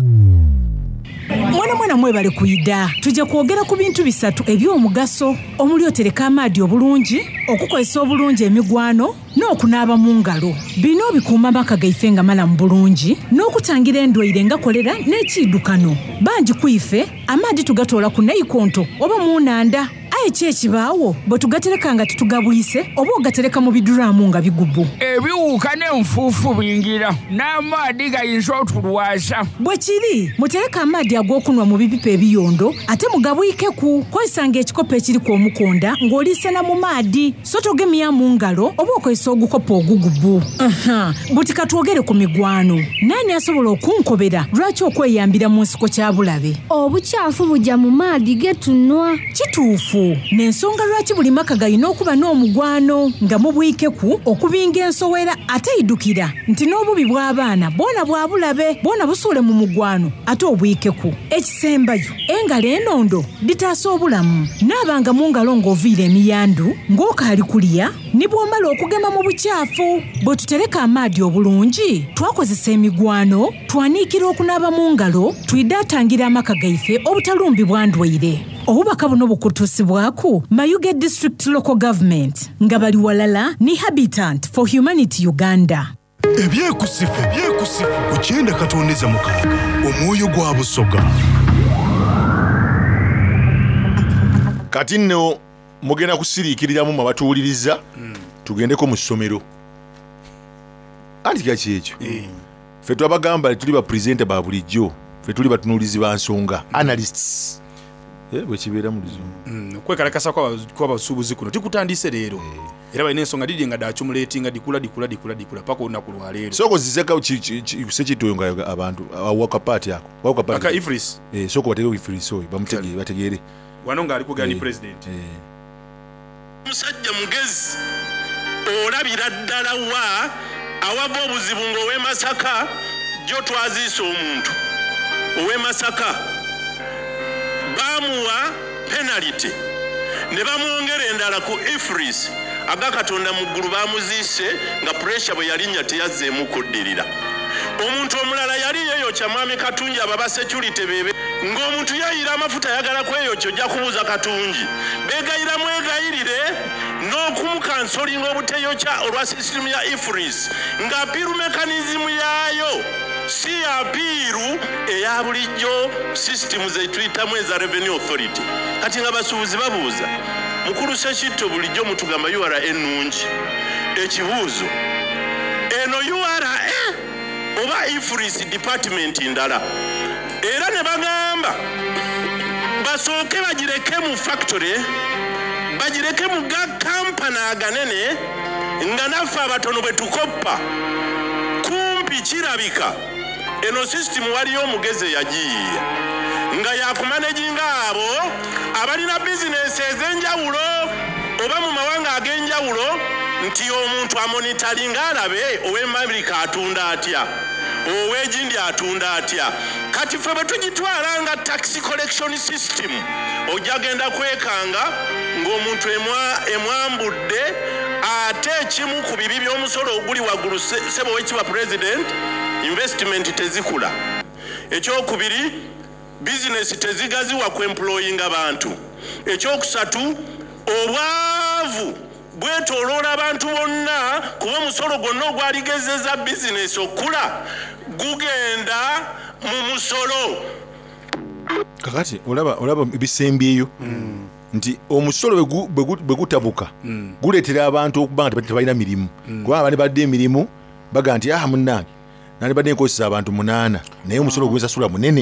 S23: Mwana mwebale kuyida tujja kwogera ku bintu bisatu eby'omugaso omuli otereka amaadi obulungi okukozesa obulungi emigwano n'okunaaba mu ngalo. Bino bikuuma amaka gaife nga malamu bulungi n'okutangira endwaire nga kolera n'ekiddukano. Bangi kuife amaadi tugatoola ku naikonto oba mu nnanda aye kyekibaawo bwe tugatereka nga tutugabuyise oba ogatereka mu biduraamu nga bigubu.
S24: Ebiwuka n'enfuufu bingira n'amaadi gayinza otulwasa.
S23: Bwe kiri mutereka amaadi ag'okunwa mu bipipa ebiyondo ate mugabuyikeku kozesanga ekikopo ekiri ku omukonda ng'oliisana mu maadi so togemya mu ngalo oba okozesa ogukopo ogugubu. Buti katwogere ku migwano. Nani asobola okunkobera lwaki okweyambira mu nsiko kya bulabe?
S11: Obukyafu bujja mu maadi getunwa.
S23: Kituufu n'ensonga lwaki buli maka galina okuba n'omugwano nga mubwikeku okubinga ensowera ate idukira nti n'obubi bw'abaana boona bwa bulabe boona busuule mu mugwano ate obwikeku. Ekisembayo engalo enondo bitaasa obulamu naabanga mu ngalo ng'oviira emiyandu ng'okaali kulya ne bw'omala okugema mu bukyafu. Bwe tutereka amaadi obulungi twakozesa emigwano twaniikira okunaaba mu ngalo twidde atangira amaka gaife obutalumbibwa ndwaire. Obubaka buno bukutusibwaku Mayuge District Local Government nga bali walala ni Habitat for Humanity Uganda.
S1: Ebyekusifu ku Chenda katoneza mukaga omwoyo gwa Busoga.
S20: kati nno mugenda kusiriikiriramu mabatuwuliriza tugendeko mu ssomero anti kyaki ekyo ffe twabagamba tuli bapresenta ba bulijjo ffe tuli batunuulizi ba nsonga analysts bwekibeera mu luzungu
S19: kwekalakasa kw'abasuubuzi kuno tikutandise leero era balina ensonga didi nga dakimulatinga dikula paka olunaku lwaleero
S20: soko zizeka sekitoyo nga abantu awaka paati ako
S19: aka Ifris
S20: soko bategeko Ifris oyo bategeere
S19: wano ng'ali kugani president
S21: musajja mugezi olabira ddala wa awava obuzibu ng'ow'e Masaka jo twaziisa omuntu ow'e Masaka bamuwa penalty ne bamwongera endala ku Ifris aga Katonda mu ggulu bamuziise nga pressure bwe yalinnya teyazzeemu kuddirira. Omuntu omulala yali yeeyokya mwami Katungi ababa security bebe ng'omuntu yayira amafuta ayagala kweyokya ojja kubuuza Katungi beegayira mwegayirire n'okumukansolinga obuteyokya olwa sisitimu ya Ifris nga apiiru mekanizimu yaayo si apiiru eya bulijjo sisitimu ze tuyitamu eza Revenue Authority. Kati nga basuubuzi babuuza mukulu Sekitto bulijjo mutugamba URA ennungi ekibuuzo eno URA oba Ifris department ndala era ne bagamba basooke bagireke mu factory bagireke mu kampani aganene nga naffe abatono bwe tukoppa kumpi kirabika eno system waliyo omugezi eyagiyiiya nga yakumanaginga abo abalina bizinesi ez'enjawulo oba mu mawanga ag'enjawulo nti omuntu amonitalinga alabe ow'America atunda atya ow'egindi atunda atya. Kati ffe bwe tugitwala nga tax collection system ojja genda kwekanga ng'omuntu emwambudde ate ekimu ku bibi by'omusolo oguli waggulu sebo wekiba president investment tezikula. Ekyokubiri business tezigaziwa ku employing abantu. Ekyokusatu obwavu bwetoloola abantu bonna kuba omusolo gwonna ogwaligezeza bizinesi okula gugenda mu musolo.
S20: Kakati olaba ebisembyeyo nti omusolo bwe gutabuka guleetera abantu okuba nga tebalina mirimu kubanga bali badde emirimu baga nti aha munnange nali badde nkozesa abantu 8 naye omusolo gwensasula munene.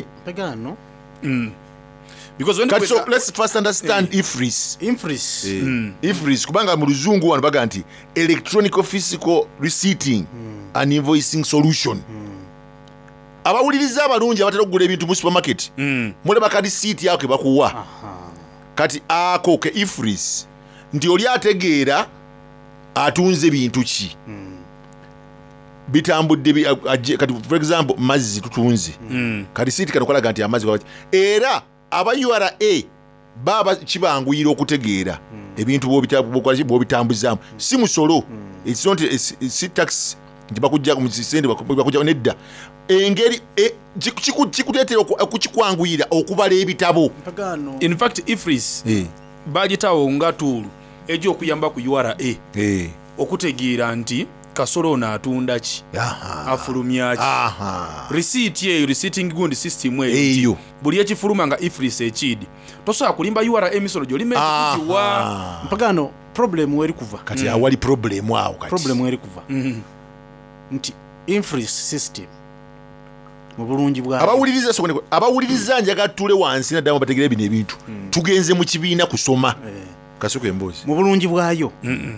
S19: Because when
S20: so let's first understand Ifris kubanga mu luzungu wano baga nti electronic physical receipting and invoicing solution. Abawuliriza abalungi abatera okugula ebintu mu supermarket muleba kadi receipt yako bakuwa kati ako ke Ifris nti oli ategeera atunze bintu ki bitambudde kati for example mazzi tutunze kadi receipt kanokolaga nti amazzi era aba URA baba kibanguyira okutegeera ebintu bwobitambuzamu si musolo it's not a tax nti bakujja mu sisende bakujja nedda engeri kikuleetera okukikwanguyira okubala ebitabo.
S19: In fact Ifris bagitawo nga tool ejo okuyamba ku URA okutegeera nti kasolo ono atunda ki afulumya ki receipt eyo receipting gundi system eyo buli ekifuluma nga Ifris ekidi tosobola kulimba URA emisolo gyolime kujiwa
S7: mpagano problem weri kuva
S20: kati awali problem awo kati
S7: problem weri kuva nti Ifris system mu bulungi bwa
S20: abawuliriza njaga tule wansi naddamu bategere bino ebintu tugenze mu kibiina kusoma kasuko embozi
S7: mu bulungi bwayo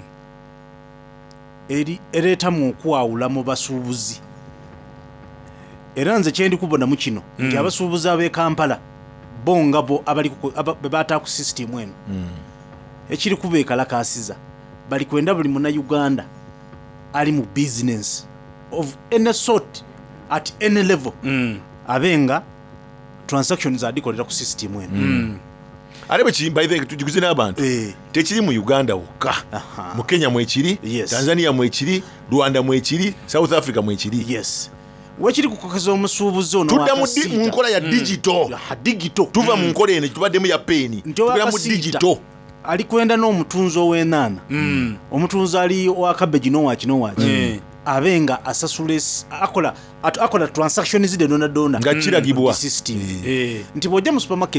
S7: ereeta mu okwawula mu basuubuzi era nze kyendi kubona mu kino nti abasuubuzi ab'e Kampala bonga bo bebaata ku system eno ekiri kubeekalakasiza bali kwenda buli Munnayuganda ali mu business of any sort at any level abenga transactions adikolera ku system eno
S20: arebe by the tujiguze n'abantu tekiri mu Uganda wokka mu Kenya mwekiri Tanzania mwekiri Rwanda mwekiri South Africa mwekiri
S7: wekiri kukakaza omusuubuzi ono
S20: tudda mu nkola ya digital tuva mu nkola eno tubaddemu ya peni tugera mu digital
S7: ali kwenda n'omutunzi ow'ennaana omutunzi ali wa cabbage n'owaki abenga asasule akola transactions zide dona
S20: nga kiragibwa
S7: system nti bw'ojja mu supermarket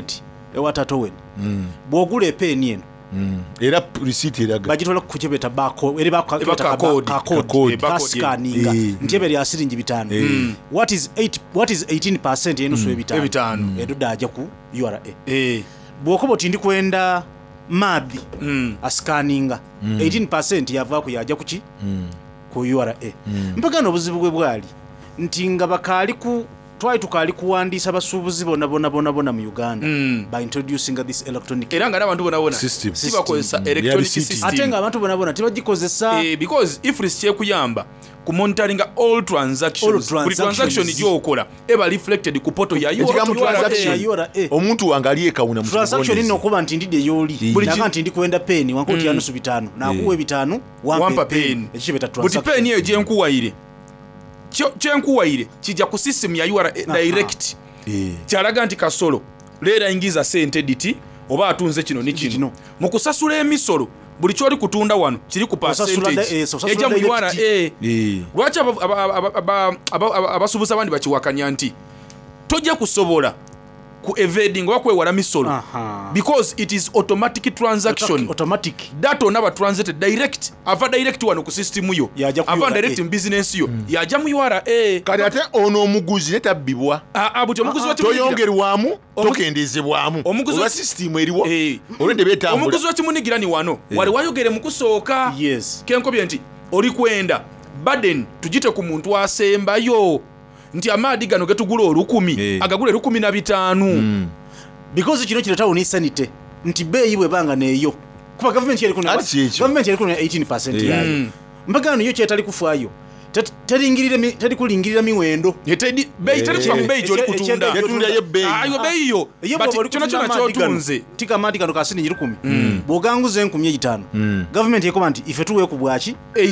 S7: ewa Tatowen bwogula epeni eno
S20: era receipt eraga
S7: bagitola kuchebeta bako eri bakaketa code bascaninga ntebe lya siringi 5 what is 18% enusu ebitano edoda aja ku URA bwokobo tindi kwenda mabi ascaninga 18% yava ku yaja kuki ku URA mpaka no buzibu bwe bwali ntinga bakali ku twali tukali kuwandisa basubuzi bona mu Uganda by introducing this electronic
S19: era nga abantu bona
S20: system
S19: sibakozesa electronic system
S7: atenga abantu bona tibagikozesa
S19: because if risk kuyamba ku monitoring all transactions buli transaction gyokola eba reflected ku portal ya
S7: URA
S20: omuntu angalie kauna mu
S7: transaction ino kuba nti ndide yoli buli kanti ndi kwenda peni wankoti ya nusu 5 na kuwe 5 wampa peni ekibeta transaction
S19: buti peni eje nkuwaire kyenkuwaire kijja ku system ya URA direct kyalaga nti kasolo leera ingiza sente diti oba atunze kino ni kino mu kusasula emisolo buli kyoli kutunda wano kiri ku percentage ejja mu URA lwaki abasubuza abandi bakiwakanya nti tojja kusobola ku evading wa kwewala misolo because it is automatic transaction that onaba transit direct ava direct wano ku system yo ava direct in business yo yaja mu URA
S20: kali ate ono omuguzi netabibwa
S19: abuti omuguzi wati
S20: toyongerwamu tokendezebwamu oba system eriwo olende betambula
S19: omuguzi wati munigirani wano wali wayogere mu kusooka kenkobye nti oli kwenda burden tujite ku muntu asembayo nti amadi gano getugula 10 agagula 15
S7: because kino kiretawo ni sanite nti beyi bwe banga neyo kuba government yali kuna 18% yayo mbagano yo kyetali kufayo tali kulingirira miwendo
S19: yetedi beyi tali kufa beyi joli kutunda
S20: yetunda ye beyi
S19: ayo beyi yo but kino kyotunze
S7: tika madi gano kasini 10 boganguze 15 government yekoba nti ife tuwe ku bwachi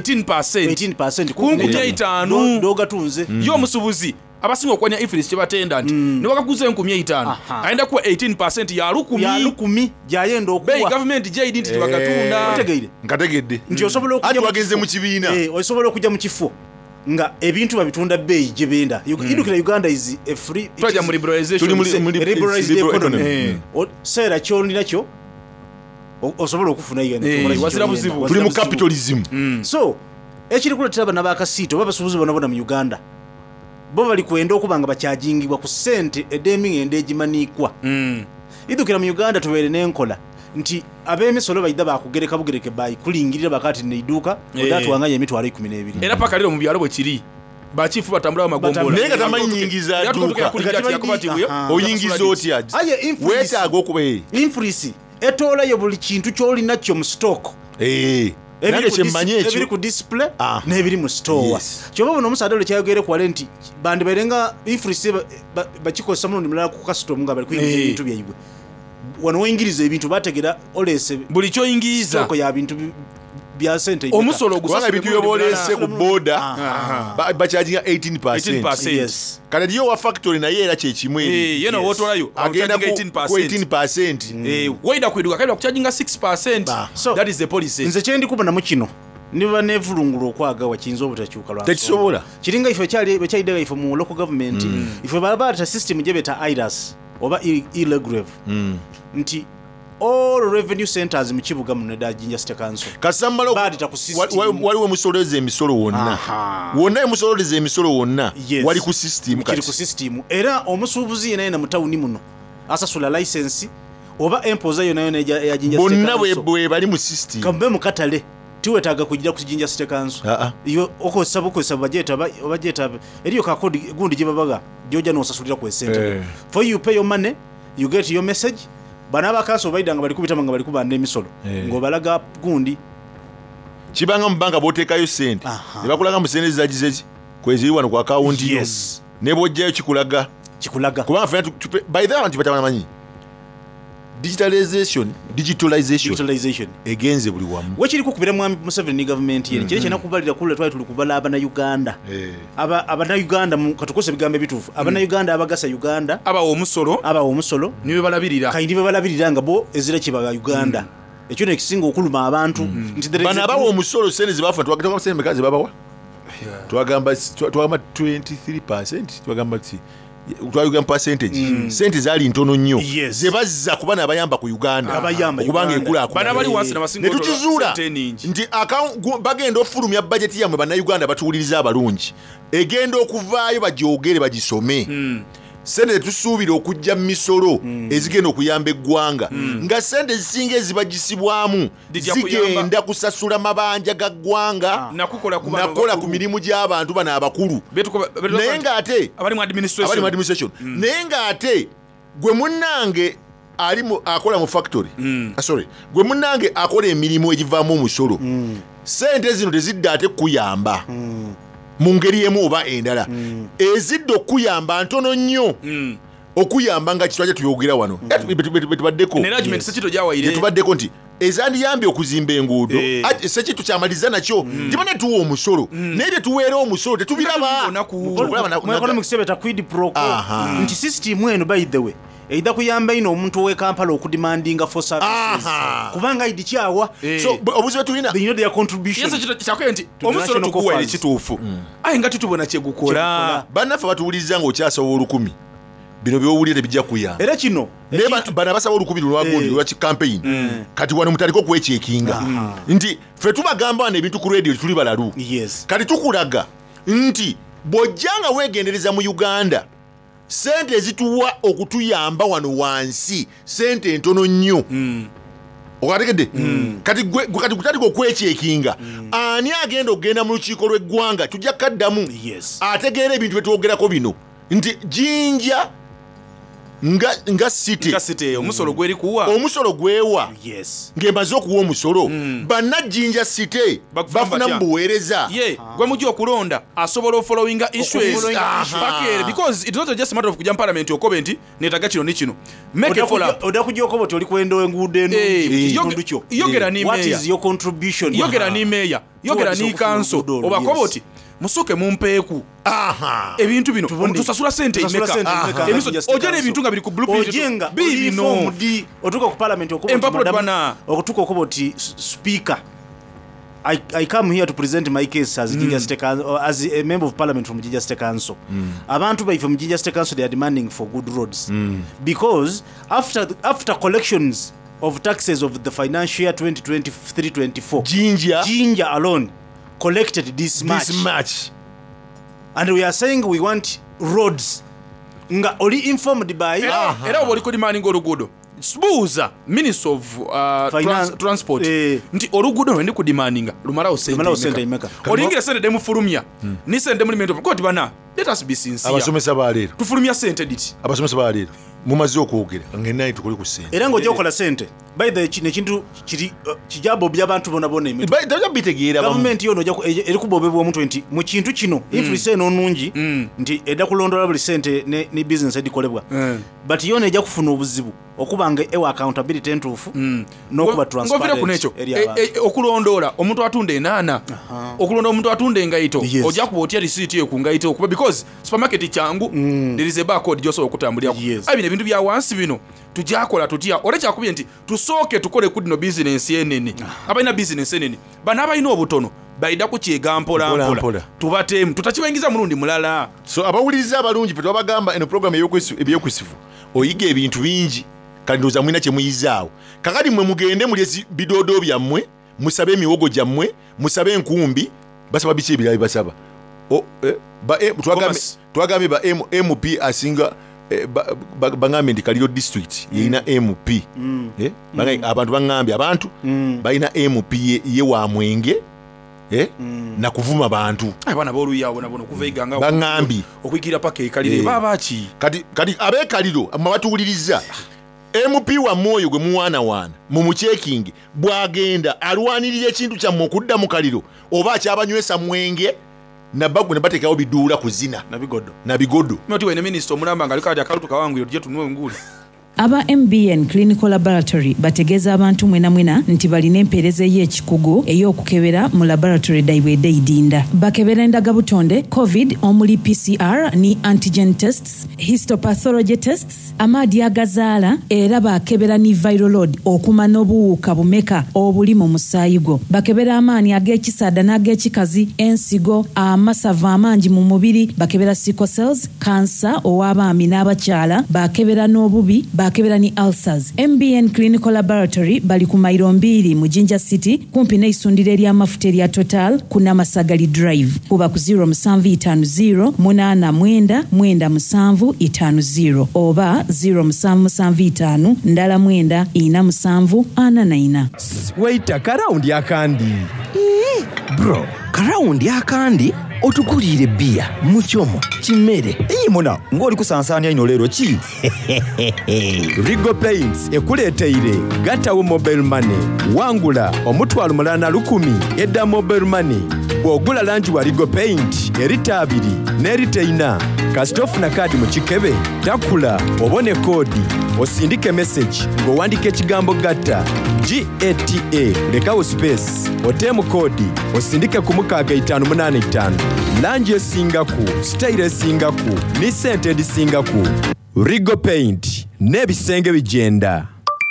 S7: 18%
S19: kungu 5
S7: doga tunze
S19: yo musubuzi abasinga okwanya ifris kyebatenda nti ne bakaguze 15 aenda ku 18% ya 10
S7: jayenda okuwa
S19: beyi government jaidi nti bakatunda
S7: otegeire
S20: ngategedde
S7: nti osobola okujja
S20: wagenze mu kibiina
S7: osobola okujja mu kifo nga ebintu babitunda beyi jebenda idukira Uganda is a free
S19: twaja mu liberalization
S7: liberalized economy sera kyoni nakyo osobola okufuna yene
S19: wasira buzibu
S20: tuli mu capitalism
S7: so ekiri kuletera bana bakasito babasubuzi bona mu Uganda bo bali kwenda okubanga bakyajingibwa ku sente edeming endegimanikwa idukira mu Uganda tubere nenkola nti abemisolo bayida bakugereka bugereke bayi kulingirira bakati neiduka odatwanganye emitwalo 12
S19: era paka lero mu byalo bwe kiri bachifu batambula magombola
S20: nenga tamanyingiza duka oyingiza otya weta agokube
S7: influence etola yo buli kintu kyoli nakyo mu stock
S20: nange kyemmanye ekyo
S7: ebiri ku display n'ebiri mu store kyoba bono omusaadde kyayogere ku walenti bandi barenga influence bakikosa muno ndimala ku custom nga bali kuyingiza ebintu byabwe wano oyingiriza ebintu bategera olese
S19: buli kyo yingiza
S7: stock ya bintu bya sente
S19: omusolo
S20: gusasa bintu yobolese ku border bacharginga 18%.
S7: Yes.
S20: Kale dio wa factory na yera kyekimwe
S19: yeno wotolayo
S20: agenda 18%.
S19: Waida kwiduka kaida kucharginga 6%.
S7: So
S19: that is the policy.
S7: Nze kyendi kuba na mukino niba nevulungulo okwaga wakinzo obutakyuka lwa
S20: tekisobola
S7: kiringa ife kyali kyayidega ife mu local government ife balabata system jebeta IDAS oba illegrave nti all revenue centers mu kibuga mu Nedajinja State Council
S20: kasambalo waliwo musoleze emisolo wonna wonna emusoleze emisolo wonna wali ku system
S7: kati ku system era omusubuzi yena na mutawuni muno asasula license oba empoza yona ya Jinja State
S20: Council bonna bwe bali mu system
S7: kambe mu katale tiwetaga kujira ku Jinja State Council iyo okosaba budget eriyo ka code gundi jibabaga joja no sasulira ku center for you pay your money you get your message bana bakaso baidanga bali kubita manga bali kubanda emisolo ngo balaga gundi
S20: kibanga mbanga botekayo sente ne bakulaga mu sente zagizeji kwezi wano kwa account yo nebo jjayo kikulaga kubanga fena by the way antibatamana manyi digitalization egenze buli wamu
S7: wekiri kukubira mu Museveni government yene kire cyana kubalira kule twali tuli kubala abana Uganda abana Uganda katukose bigambe bitufu abana Uganda abagasa Uganda
S19: aba omusolo niwe balabirira
S7: kandi be balabirira nga bo ezira kibaga Uganda ekyo nekisinga okuluma abantu
S20: nti bana abawo omusolo sene zibafa twagamba sene mekazi babawa twagamba 23% twagamba ti twayuga percentage sente zali ntono nnyo zebazza kuba nabayamba ku Uganda okubanga ekula ne tukizuula nti bagenda ofulumya budget yamwe bannayuganda batuwuliriza abalungi egenda okuvaayo bagyogere bagisome sente tusuubira okujja mu misolo ezigenda okuyamba eggwanga nga sente ezisinga ezibagisibwamu zigenda kusasula mabanja ga ggwanga nakola ku mirimu gy'abantu bano abakulu naye ng'ate abali mu administration naye ng'ate gwe munnange akola mu factory gwe munnange akola emirimu egivaamu omusolo sente zino tezidda ate kuyamba mu ngeri emu oba endala ezidde okuyamba ntono nnyo okuyamba nga kitwaje tuyogera wano tubaddeko nti ezandiyambye okuzimba enguudo sekitu kyamaliza nakyo tibane tuwa omusolo naye bye tuweera omusolo tetubiraba
S7: mu economic sebeta quid pro quo nti system eno by the way eida kuyamba ino omuntu we Kampala okudemandinga for services kubanga idi kyawa
S20: so obuzibe tulina
S7: they know their contribution
S19: kyakoye nti omusolo tukuwa ekituufu aye nga titubona kye gukola
S20: bannaffe batuwuliriza ng'okyasawa 10,000 bino byowulire bijja kuyamba
S7: era kino
S20: bana basawa 10,000 lwagundi lwa campaign kati wano mutaliko kwekyekinga nti ffe tubagamba wano ebintu ku radio tuli balalu kati tukulaga nti bw'ojjanga weegendereza mu Uganda sente ezituwa okutuyamba wano wansi sente ntono nnyo okategedde kati kutandika okwekyekinga ani agenda okugenda mu lukiiko lw'eggwanga tujja kaddamu ategeera ebintu byetwogerako bino nti Jinja nga city
S19: omusolo gweri kuwa
S20: omusolo gwewa ng'emaze okuwa omusolo banna Jinja city bafuna mu buweereza
S19: gwe mujja okulonda asobola ofollowinga issues because it's not just a matter of kujja mu parliament okobe nti netaga kino ne kino make a follow up
S7: oda kujja okobe oli kwenda enguudo eno kyo
S19: yogera ni
S7: what is your contribution
S19: yogera ni meya yogera ni council obakobe oti musoke mumpeeku ebintu bino tusasula sente imeka ojene ebintu nga biri ku blueprint bibino
S7: otuka ku parliament okutuka okoboti speaker I come here to present my case as Jinja State as a member of parliament from Jinja State Council. Abantu by from Jinja State Council they are demanding for good roads because after collections of taxes of the financial year 2023-24 Jinja alone collected this much and we are saying we want roads nga oli informed by
S19: era oboli ko demanding olugudo Sbuza Minister of Transport nti olugudo no ndi ku demandinga lumalawo sente imeka olingira sente demu fulumya ni sente mu limento ko tibana let us be sincere
S20: abasomesa balero
S19: tufulumya sente diti
S20: abasomesa balero mumaze okwogera ngenayi tukole ku sente
S7: era ngoje okola sente by the kintu kiri kijabo by'abantu bona
S20: bitegeera
S7: government yo noja eri kubobebwa omuntu nti mu kintu kino influence eno nungi nti edda kulondola buli sente ne business edikolebwa but yo neja kufuna obuzibu okubanga ewa accountability entuufu n'okuba transparent
S19: okulondola omuntu atunda enana okulondola omuntu atunda engaito ojja kuba otya receipt ye ku ngaito okuba because supermarket kyangu there is a barcode joso okutambulirako abine ebintu bya wansi bino tujakola tutya olecha kubye nti tusooke tukole ku dino business yenene abalina business yenene bana abalina obutono baida ku kyega mpola tubatemu tutakiwengiza mulundi mulala
S20: so abawuliriza abalungi pe twabagamba eno program eby'okwesifu oyiga ebintu bingi kandi ndoza mwina kye muyizaawo kakati mwe mugende mulezi bidodo byammwe musabe emiwogo gyammwe musabe enkumbi basaba biki ebirabi basaba twagambe ba MP asinga bangambe ndi Kaliro district yina MP abantu bangambe abantu balina MP ye wa Mwenge na kuvuma abantu
S19: abana boluyawo nabona kuveganga
S20: bangambi
S19: okwigira paka ekalire babachi
S20: kati abe Kaliro amabatuwuliriza MP wa moyo gwe muwana mu muchekingi bwagenda alwanirira ekintu kya mukudda mu Kaliro oba akyabanywesa Mwenge na bagu ne batekawo biduula kuzina
S7: na bigodo
S19: moti wene minister omulamba nga alikadi akalutu kawangu yodje tunwe nguli
S6: aba MBN Clinical Laboratory bategeeza abantu mwena nti balina empeereza y'ekikugu ey'okukebera mu laboratory daibwedde idinda. Bakebera endagabutonde COVID omuli PCR ni antigen tests, histopathology tests, amaadi agazaala era bakebera ni viral load okuma n'obuwuuka bumeka obuli mu musaayi gwo. Bakebera amaani ag'ekisaada n'ag'ekikazi, ensigo, amasava amangi mu mubiri, bakebera sickle cells, kansa ow'abaami n'abakyala, bakebera n'obubi, bakebera ni ulcers. MBN Clinical Laboratory bali ku Mairo 2 mu Jinja City kumpi n'essundiro ery'amafuta erya Total ku Namasagali Drive. Kuba ku 0750 899750 oba 0775 4747
S12: Waita karawundi akandi. Bro, karawundi akandi otugulire bia muchomo chimere muna ngoli kusansanya ino lero chi Rigo Paints ekuleteire gatawo mobile money wangula omutwalo mulana 10 edda mobile money bwogula lanji wa Rigo Paint erita 2 neriteina kastofu na kadi mu kikebe takula obone kodi osindike message ngo wandike kigambo gata GATA lekawo space otemu kodi osindike ku 585 lanji esingaku style esingaku ni scented singaku Rigo Paint nebisenge bijenda.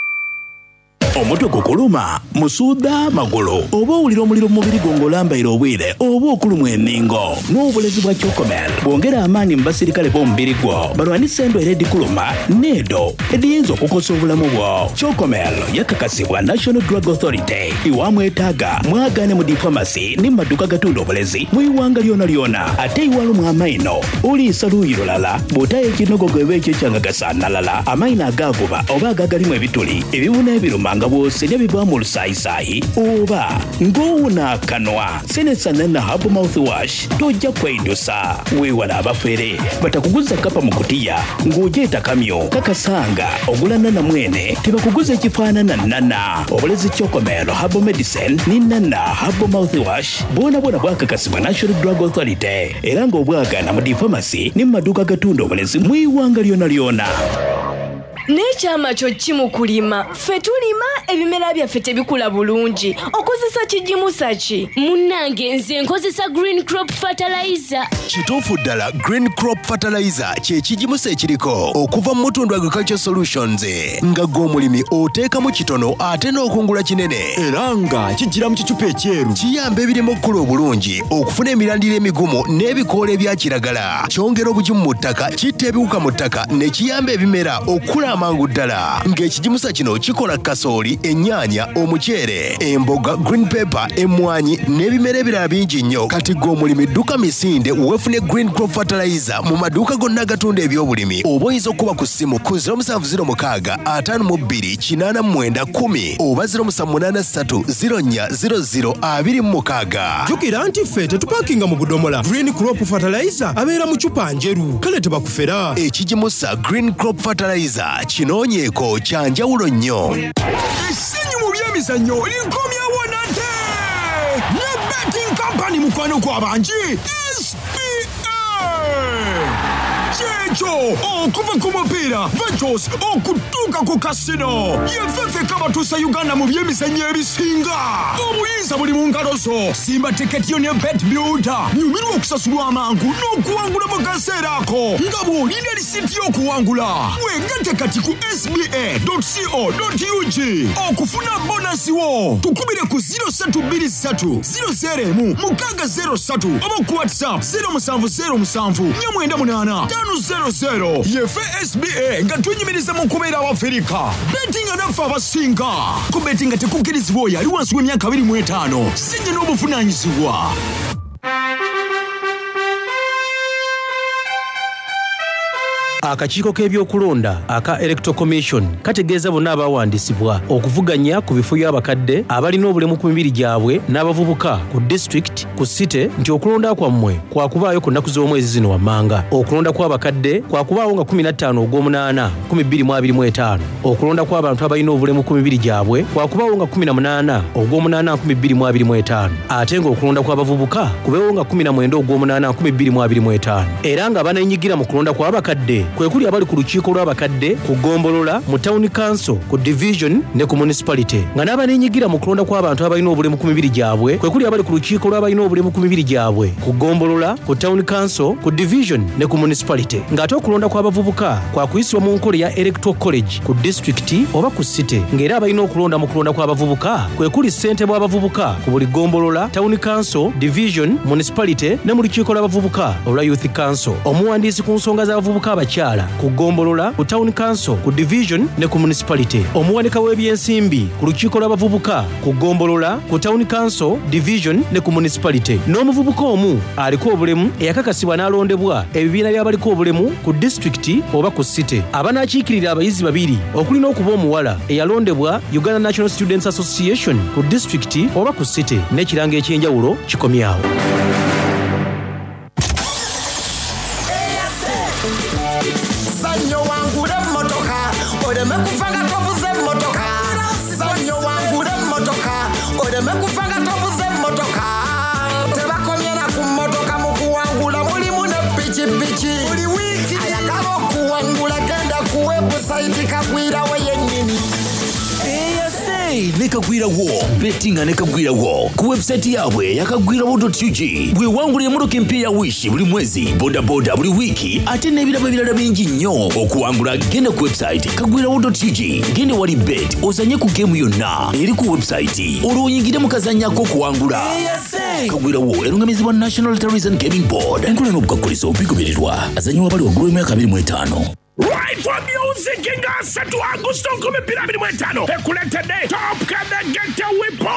S17: Omutwe gukuluma musuuda magulu oba owulira omuliro mu mubiri gongolambaira obwire oba okulumwa enningo n'obulezi bwa Chocomel bwongera amaanyi mu basirikale b'omubiri gwo balwanisa endwaire edikuluma needo ediyinza okukosa obulamu bwo. Chocomel yakakasibwa National Drug Authority iwamwetaaga mwagane mu diphamasi ne mu maduuka gatunda obulezi mu iwanga lyona ate iwalumu amaino oliisa luuyi lulala bw'otaayo ekinogogo eba ekyekyangagasaanalala amaino agaaguba oba agagalimu ebituli ebibuna ebiruma bwose nebibwa mu lusaayisayi oba ng'owuna akanwa senesana na Herbal Mouthwash tojja kwedusa weewala abafere batakuguza kapa mu kutiya ng'ojeeta kamyo kakasanga ogula nana mwene tebakuguza ekifaanana nana obulezi Chocomel Herbal Medicine ni nana Herbal Mouthwash bona bwakakasibwa National Drug Authority era ng'obwagana mu diphamasi ne mu maduuka gatunda obulezi mu iwanga lyona.
S5: N'ekyama kyo kimu kulima ffe tulima ebimera byaffe tebikula bulungi okozesa kigimusa ki?
S8: Munnange nze nkozesa Green Crop Fertilizer.
S9: Kituufu ddala Green Crop Fertilizer kye kigimusa ekiriko okuva mu Mutundu Agriculture Solutions nga gw'omulimi oteekamu kitono ate n'okungula kinene era nga kigira mu kicupa ekyeru kiyamba ebirime okukula obulungi okufuna emirandira emigumu n'ebikoola ebya kiragala kyongera obugimu mu ttaka kitta ebiwuka mu ttaka ne kiyamba ebimera okukula amangu ddala ng'ekigimusa kino kikola kasooli ennyaanya omuceere emboga green pepper emmwanyi n'ebimera ebirala bingi nnyo kati gw'omulimi dduka misinde wefune Green Crop Fertilizer mu maduuka gonna agatunda ebyobulimi oba oyinza okuba ku ssimu ku 0706528910 oba 0783040026.
S2: Jukira nti ffe tetupakinga mu budomola. Green Crop Fertilizer abeera mu cupa njeru kale tebakufera.
S9: Ekigimusa Green Crop Fertilizer kinoonyeeko kya njawulo nnyo.
S2: Essenyu mu byemizannyo linkomyawo nate ne betting company mukwano gw'abangi Checho okuva ku mupiira Ventures okutuuka ku kasino yefefe kabatuusa Uganda mu byemizannyo ebisinga obuyinza buli mu ngalo zo. Simba tiketi yo ne Bet Builder nyumirwa okusasulwa amangu n'okuwangula mu kaseera ako nga bw'olina lisiti y'okuwangula. Weegatte kati ku sba.co.ug okufuna bonasi wo. Tukubire ku 0723 001 603 oba ku WhatsApp 0707 988 yefe SBA nga twenyumiriza mu kubeera Abafirika. Betinga naffe abasinga ku betinga tekukkirizibwa oyo ali wansi w'emyaka 25 sinye n'obuvunaanyizibwa.
S10: Akakiiko k'ebyokulonda aka Electoral Commission kategeeza bonna abawandiisibwa okuvuganya ku bifo by'abakadde abalina obulemu ku mibiri gyabwe n'abavubuka ku district ku city nti okulonda kwammwe kwakubaayo ku nnaku z'omwezi zino wammanga. Okulonda kw'abakadde kwakubaawo nga 15 Ogw'omunaana 2025. Okulonda kw'abantu abalina obulemu ku mibiri gyabwe kwakubaawo nga 18 Ogw'omunaana 2025. Ate ng'okulonda kw'abavubuka kubeewo nga 19 Ogw'omunaana 2025. Era nga baneenyigira mu kulonda kw'abakadde kwe kuli abali ku lukiiko lw'abakadde ku ggombolola mu town council ku division ne ku municipality nga n'abaneenyigira mu kulonda kw'abantu abalina obulemu ku mibiri gyabwe kwe kuli abali ku lukiiko lw'abalina obulemu ku mibiri gyabwe ku ggombolola ku town council ku division ne ku municipality ng'ate okulonda kw'abavubuka kwa kuyisibwa mu nkola ya electoral college ku district oba ku city ng'era abalina okulonda mu kulonda kw'abavubuka kwe kuli ssente bw'abavubuka ku buli ggombolola town council division municipality ne mu lukiiko lw'abavubuka olwa youth council omuwandiisi ku nsonga z'abavubuka abakyala ku ggombolola ku town council ku division ne ku municipality omuwanika w'ebyensimbi ku lukiiko lw'abavubuka ku ggombolola ku town council division ne ku municipality n'omuvubuka omu aliko obulemu eyakakasibwa n'alondebwa ebibiina by'abaliko obulemu ku district oba ku city abanaakiikirira abayizi babiri okulina okuba omuwala eyalondebwa Uganda National Students Association ku district oba ku city n'ekiranga ekyenjawulo kikomyawo.
S4: Sanyo wangu de motoka, ode mekufanga topuze motoka. Sanyo wangu de motoka, ode mekufanga topuze motoka. Teba komyena kumotoka mukuwangula muli mune pichi pichi. Uli wiki ayagabo kuwangula genda ku website kakwira weye nini.
S17: nekagwirawo betinga nekagwirawo ku website yabwe yakagwirawo.ug bwe wangulira emotoka empya ya wishi buli mwezi bodaboda buli wiki ate n'ebirabo ebirala bingi nnyo okuwangula genda ku website kagwirawo.ug gende wali bet ozanye ku gemu yonna eri ku website olwonyingire mu kazanyako okuwangula kagwirawo erungamizibwa National Tourism Gaming Board enkola n'obukakulizo bigobererwa azanyiwa bali waggulu w'emyaka 25.
S1: Right for music in Satu Augusto come Pyramid Mwetano. Ekuletede Top Kada Get a Weapon.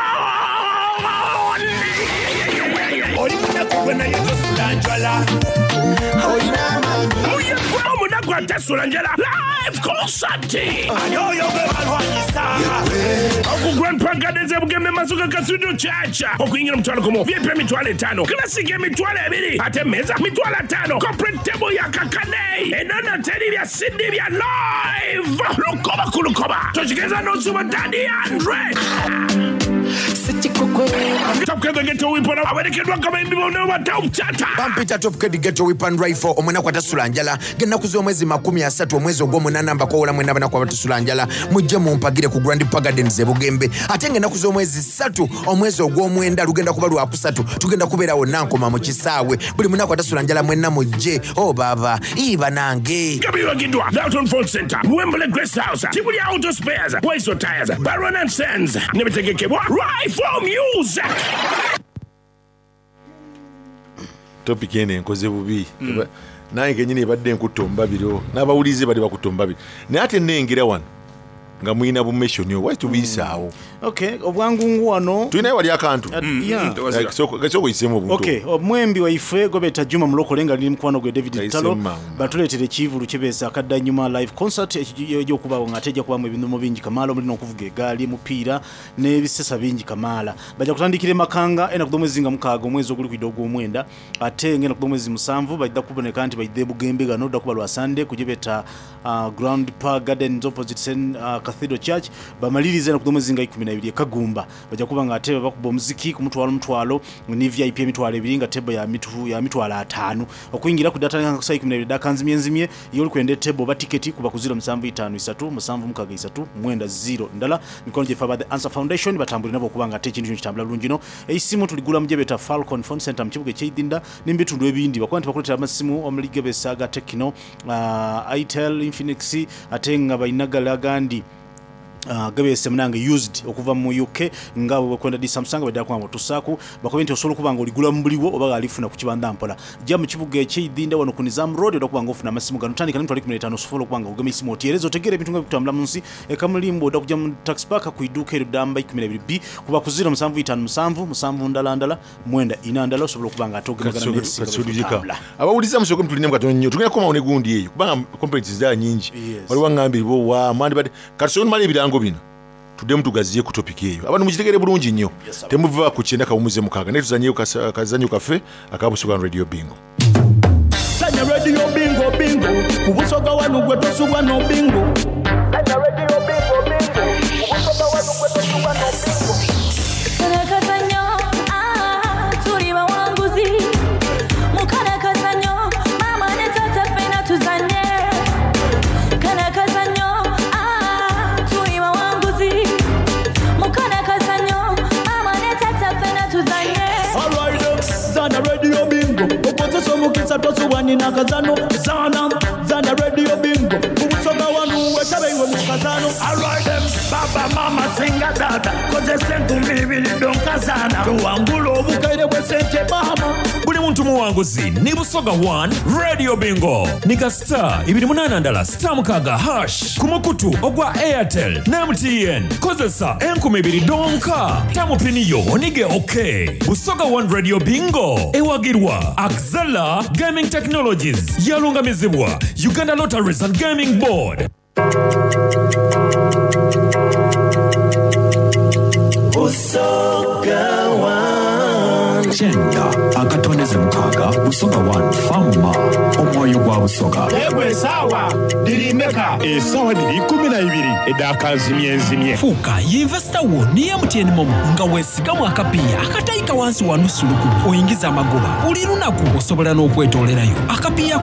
S1: Orina kuwena yeto Sulanjala. Oye kwa muna kwa Tesulanjala. Live concert. Ayo yoga malwanyisa. Oku Grandpa Gadeze Bugeme Masuka Kasudo Church. Oku ingira mtuwalo kumo. Viepe mitwale 5. Klasike mitwale 2. Ate meza mitwale 5. Corporate table ya kakane. Enana teri vya Sydney vya live. Lukoba. Toshikeza no suba Daddy Andre. Top Kid Get a Weapon. Awerekedwa kama imbibo na watau chata.
S12: Bampita Top Kid Get a Weapon Rifle. Omwena kwa Tasulanjala. Gena kuziwa mwezi 13 omwezi ogwomu namba kwa ula mwena kwa Tasulanjala. Mujje mumpagire ku Grand Pagadens Bugembe. Atenge na kuziwa mwezi 3 omwezi ogwomu enda lugenda kubalu wa kusatu. Tugenda kubera onanko mu Kisaawe. Buli mwena kwa Tasulanjala mwena mujje. Oh baba, iba nange.
S1: Gabriel Gidwa, Dalton Phone Center, Wembley Guest House, Tivoli Auto Spares, Waiso Tires, Baron and Sands. Nemetegekebwa, right for music.
S20: Topic ene nkoze bubi. Naye kenyine badde nkutomba biro. N'abawulize bali bakutomba biro. Ne ate nengera wano. Nga mwina bumeshoni why to be sao.
S7: Okay, obwangu wano
S20: tuina wali akantu. Gasoko isemo buntu.
S7: Okay, omwembi waife gobeta Juma Mulokolenga lili mkwano gwe David Talo batuletere kivulu kibesa akadda nyuma live concert ekiyo kubawo ngateja kubamu ebintu mu bingi kamala mulino okuvuga egali mupira n'ebisesa bingi kamala baja kutandikire makanga ena kudomwezinga mukaga omwezi oguli kuidogo omwenda ate ngena kudomwezi musanvu bajja kuboneka anti bajde Bugembe gano da kuba lwa Sunday kujibeta Grand Park Gardens opposite Cathedral Church bamalirize na kudomwezinga 12 Kagumba bajja kuba ngate bakuba omuziki ku mutwalo ni VIP emitwalo 2 nga table ya mitwalo 5 okuyingira ku data nga sai 12 dakanzi myenzimye yoli kwende table ba ticket kuba kuzira 753 musanvu mukaga 3 mwenda 0 ndala mikono je faba the Answer Foundation batambuli nabo kuba ngate kintu kitambula bulungino eisimu tuligula mujebeta Falcon Phone Center mkibuge kyidinda nimbitundu ebindi bakwanti bakuletera amasimu omulige besaga Tecno Itel Infinix atenga bainagala gandi gabese mnange used okuva mu UK ngawe kwenda di Samsung badala kwa motosaku bakomenti osolo kubanga oligula mbuliwo obaga alifuna ku kibanda mpola jamu kibuge kyidinda wano ku Nizam Road odakubanga ofuna amasimu gano tandika ni 15 sofolo kubanga ugame isimu otielezo tegere bitunga bitambula munsi ekamulimbo odakuja mu tax park kuiduka edamba 12B kuba kuzira musanvu 5 musanvu ndala mwenda inandala osolo kubanga atogera nesi
S20: abawuliza musoko mtulinde mkatonyo nnyo tugenda koma onegundi eyo kubanga complaints za nyingi wali wangambi bo wa mandi bad karsoni mali bilango bino tudemu tugaziye ku topic eyo abantu mukitegere bulungi nnyo temuva ku kyenda kawumuze mukaga ne tuzanyeyo kazanyo kafe akabusuka radio bingo
S13: Sanya radio bingo kubusoga wanu gwe tosubwa no bingo Sanya radio bingo kubusoga wanu gwe tosubwa no bingo
S14: Kazanyo turi bawanguzi mukana kazanyo mama ne tata pena tuzanye
S13: wani nakazano zana radio bingo ubusoga wanu wetabeiwe mukazano alright them baba mama singa dada koze sentu mbibili donkazana tuwangula obukaire bwe sente mama
S3: buli muntu muwanguzi ni busoga 1 radio bingo nika star 28 star mukaga hash kumukutu ogwa Airtel na MTN kozesa 12 donka tamupiniyo onige okay busoga 1 radio bingo ewagirwa Axela Gaming Technologies yalungamizibwa Uganda Lotteries and Gaming Board.
S16: Busoga 1 Chenda akatoneze mukaga busoga 1 fama omwoyo gwa busoga
S1: Ewe sawa dirimeka esawa diri 12 edakazi myenzimye
S10: fuka yinvesta wo ni MTN momo nga wesigamu akapiya akatayika wansi wa nusuluku oyingiza amagoba buli lunaku osobola n'okwetolerayo akapiya